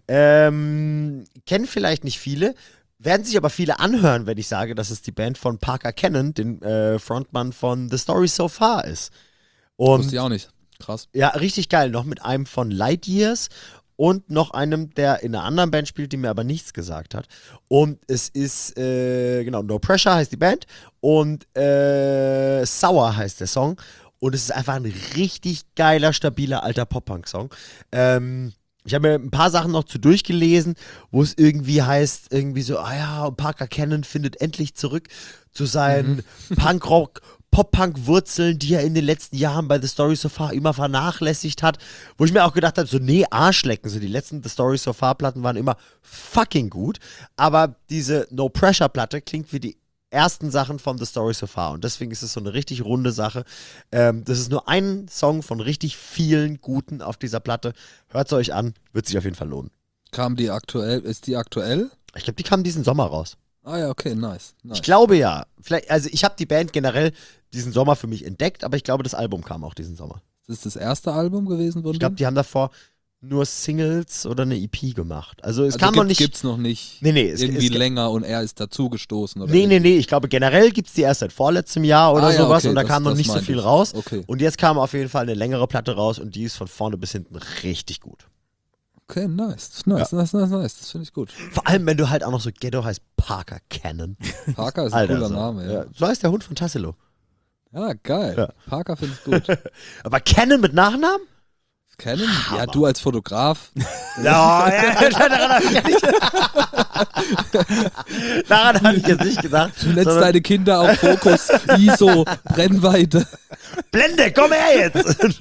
S1: Ähm, kennen vielleicht nicht viele, werden sich aber viele anhören, wenn ich sage, dass es die Band von Parker Cannon, den äh, Frontmann von The Story So Far ist. Und
S3: Wusste ich auch nicht. Krass.
S1: ja, richtig geil. Noch mit einem von Light Years und noch einem, der in einer anderen Band spielt, die mir aber nichts gesagt hat. Und es ist, äh, genau, No Pressure heißt die Band und äh, Sour heißt der Song. Und es ist einfach ein richtig geiler, stabiler, alter Pop-Punk-Song. Ähm, ich habe mir ein paar Sachen noch zu durchgelesen, wo es irgendwie heißt, irgendwie so, ah ja, Parker Cannon findet endlich zurück zu seinen mhm. Punkrock, Pop-Punk-Wurzeln, die er in den letzten Jahren bei The Story So Far immer vernachlässigt hat. Wo ich mir auch gedacht habe, so, nee, Arschlecken. So, die letzten The Story So Far-Platten waren immer fucking gut. Aber diese No-Pressure-Platte klingt wie die ersten Sachen von The Story So Far. Und deswegen ist es so eine richtig runde Sache. Ähm, das ist nur ein Song von richtig vielen guten auf dieser Platte. Hört es euch an, wird sich auf jeden Fall lohnen.
S3: Kam die aktuell, ist die aktuell?
S1: Ich glaube, die kam diesen Sommer raus.
S3: Ah ja, okay, nice. nice.
S1: Ich glaube ja. Vielleicht, also ich habe die Band generell diesen Sommer für mich entdeckt, aber ich glaube, das Album kam auch diesen Sommer.
S3: Das ist das erste Album gewesen von
S1: Ich glaube,
S3: denen?
S1: die haben davor nur Singles oder eine E P gemacht. Also es
S3: Also
S1: kam
S3: gibt,
S1: noch nicht.
S3: Gibt's noch nicht
S1: Nee, nee, es-
S3: irgendwie
S1: es-
S3: länger und er ist dazugestoßen oder
S1: Nee, nee, nee, ich glaube generell gibt es die erst seit vorletztem Jahr oder
S3: Ah, ja,
S1: sowas
S3: okay,
S1: und da
S3: das-
S1: kam noch
S3: das
S1: nicht so
S3: meinte
S1: viel
S3: ich.
S1: raus.
S3: Okay.
S1: Und jetzt kam auf jeden Fall eine längere Platte raus und die ist von vorne bis hinten richtig gut.
S3: Okay, nice. Nice, nice, nice, nice. Das finde ich gut.
S1: Vor allem, wenn du halt auch noch so Ghetto heißt Parker Cannon.
S3: Parker ist ein
S1: Alter,
S3: cooler
S1: so.
S3: Name, ja.
S1: Ja, so heißt der Hund von Tassilo.
S3: Ja, geil.
S1: Ja.
S3: Parker finde ich gut.
S1: Aber Cannon mit Nachnamen?
S3: Canon? Ja, du als Fotograf.
S1: Ja, ja, daran habe ich, ja nicht- daran hab ich jetzt nicht gedacht.
S3: Du nennst
S1: sondern-
S3: deine Kinder auf Fokus, I S O, Brennweite.
S1: Blende, komm her jetzt!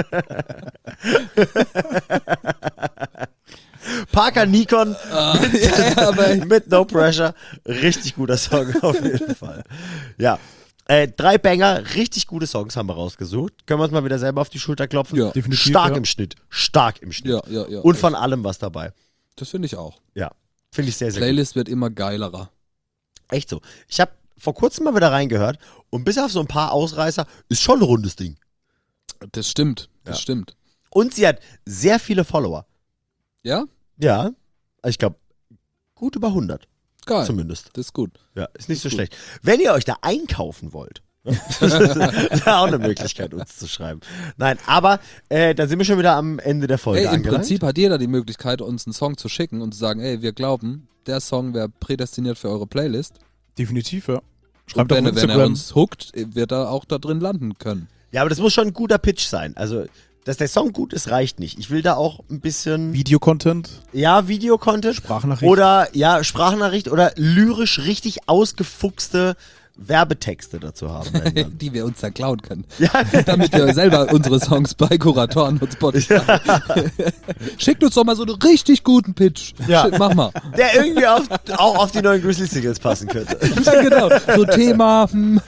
S1: Parker Nikon mit,
S3: ja, ja, aber-
S1: mit No Pressure. Richtig guter Song auf jeden Fall. Ja. Äh, drei Banger, richtig gute Songs haben wir rausgesucht. Können wir uns mal wieder selber auf die Schulter klopfen?
S3: Ja.
S4: Definitiv,
S1: Stark
S4: ja.
S1: im Schnitt. Stark im Schnitt.
S3: Ja, ja, ja.
S1: Und von allem was dabei.
S3: Das finde ich auch.
S1: Ja. Finde ich sehr, sehr gut.
S3: Playlist wird immer geilerer.
S1: Echt so. Ich habe vor kurzem mal wieder reingehört und bis auf so ein paar Ausreißer ist schon ein rundes Ding.
S3: Das stimmt, das
S1: Ja.
S3: stimmt.
S1: Und sie hat sehr viele Follower.
S3: Ja?
S1: Ja. Ich glaube, gut über hundert.
S3: Geil.
S1: Zumindest.
S3: Das ist gut.
S1: Ja, ist nicht so
S3: gut.
S1: schlecht. Wenn ihr euch da einkaufen wollt, das ist ja auch eine Möglichkeit, uns zu schreiben. Nein, aber äh, da sind wir schon wieder am Ende der Folge
S3: Ey, im
S1: angelangt.
S3: Prinzip hat jeder die Möglichkeit, uns einen Song zu schicken und zu sagen, ey, wir glauben, der Song wäre prädestiniert für eure Playlist.
S4: Definitiv, ja.
S3: Und
S4: Schreibt auf
S3: wenn, wenn er
S4: Instagram.
S3: uns hookt, wird er auch da drin landen können.
S1: Ja, aber das muss schon ein guter Pitch sein. Also, dass der Song gut ist, reicht nicht. Ich will da auch ein bisschen,
S4: Videocontent,
S1: ja, Videocontent
S4: Sprachnachricht.
S1: oder, ja, Sprachnachricht oder lyrisch richtig ausgefuchste Werbetexte dazu haben. Wenn dann.
S3: Die wir uns dann klauen können.
S1: Ja.
S3: Damit wir selber unsere Songs bei Kuratoren und Spotify. Schickt uns doch mal so einen richtig guten Pitch.
S1: Ja.
S3: Schick, mach mal.
S1: Der irgendwie auf, auch auf die neuen Grizzly-Singles passen könnte.
S3: Ja, genau. So Thema. Hm.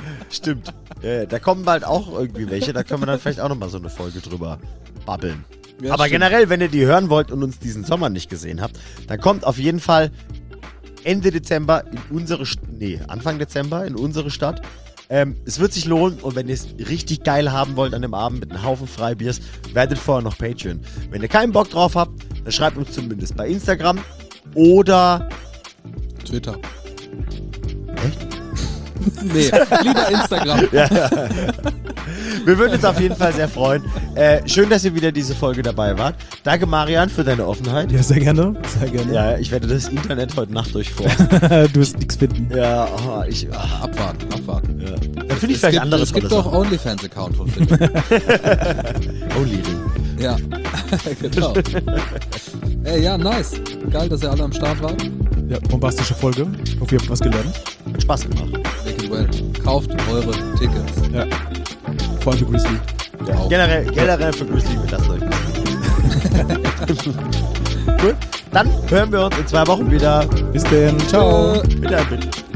S1: Stimmt. Ja, ja, da kommen bald auch irgendwie welche, da können wir dann vielleicht auch nochmal so eine Folge drüber babbeln.
S3: Ja,
S1: Aber
S3: stimmt.
S1: generell, wenn ihr die hören wollt und uns diesen Sommer nicht gesehen habt, dann kommt auf jeden Fall Ende Dezember in unsere St- nee, Anfang Dezember in unsere Stadt. Ähm, es wird sich lohnen und wenn ihr es richtig geil haben wollt an dem Abend mit einem Haufen Freibiers, werdet vorher noch Patreon. Wenn ihr keinen Bock drauf habt, dann schreibt uns zumindest bei Instagram oder
S3: Twitter.
S1: Echt?
S3: Nee, lieber Instagram.
S1: Wir würden uns auf jeden Fall sehr freuen. Äh, schön, dass ihr wieder diese Folge dabei wart. Danke, Marian, für deine Offenheit.
S4: Ja, sehr gerne. Sehr gerne.
S1: Ja, ich werde das Internet heute Nacht durchforsten.
S4: Du wirst nichts finden.
S1: Ja, oh, ich. Ah,
S3: Abwarten, abwarten.
S1: ja. Dann finde ich
S3: Es
S1: vielleicht
S3: gibt,
S1: andere
S3: es gibt
S1: tolle
S3: doch OnlyFans-Account von Philipp.
S1: Sachen. Only Ring.
S3: Ja, genau. Ey, ja, nice. Geil, dass ihr alle am Start wart.
S4: Ja, bombastische Folge. Ich hoffe, ihr habt was gelernt.
S1: Hat Spaß gemacht.
S3: Make it well. Kauft eure Tickets.
S4: Ja. Vor allem für Grizzly.
S1: Ja,
S3: Auch.
S1: generell, generell für Grizzly, wir lassen euch wissen. Cool. Dann hören wir uns in zwei Wochen wieder.
S4: Bis denn. Ciao.
S3: Äh,
S1: Wieder bitte.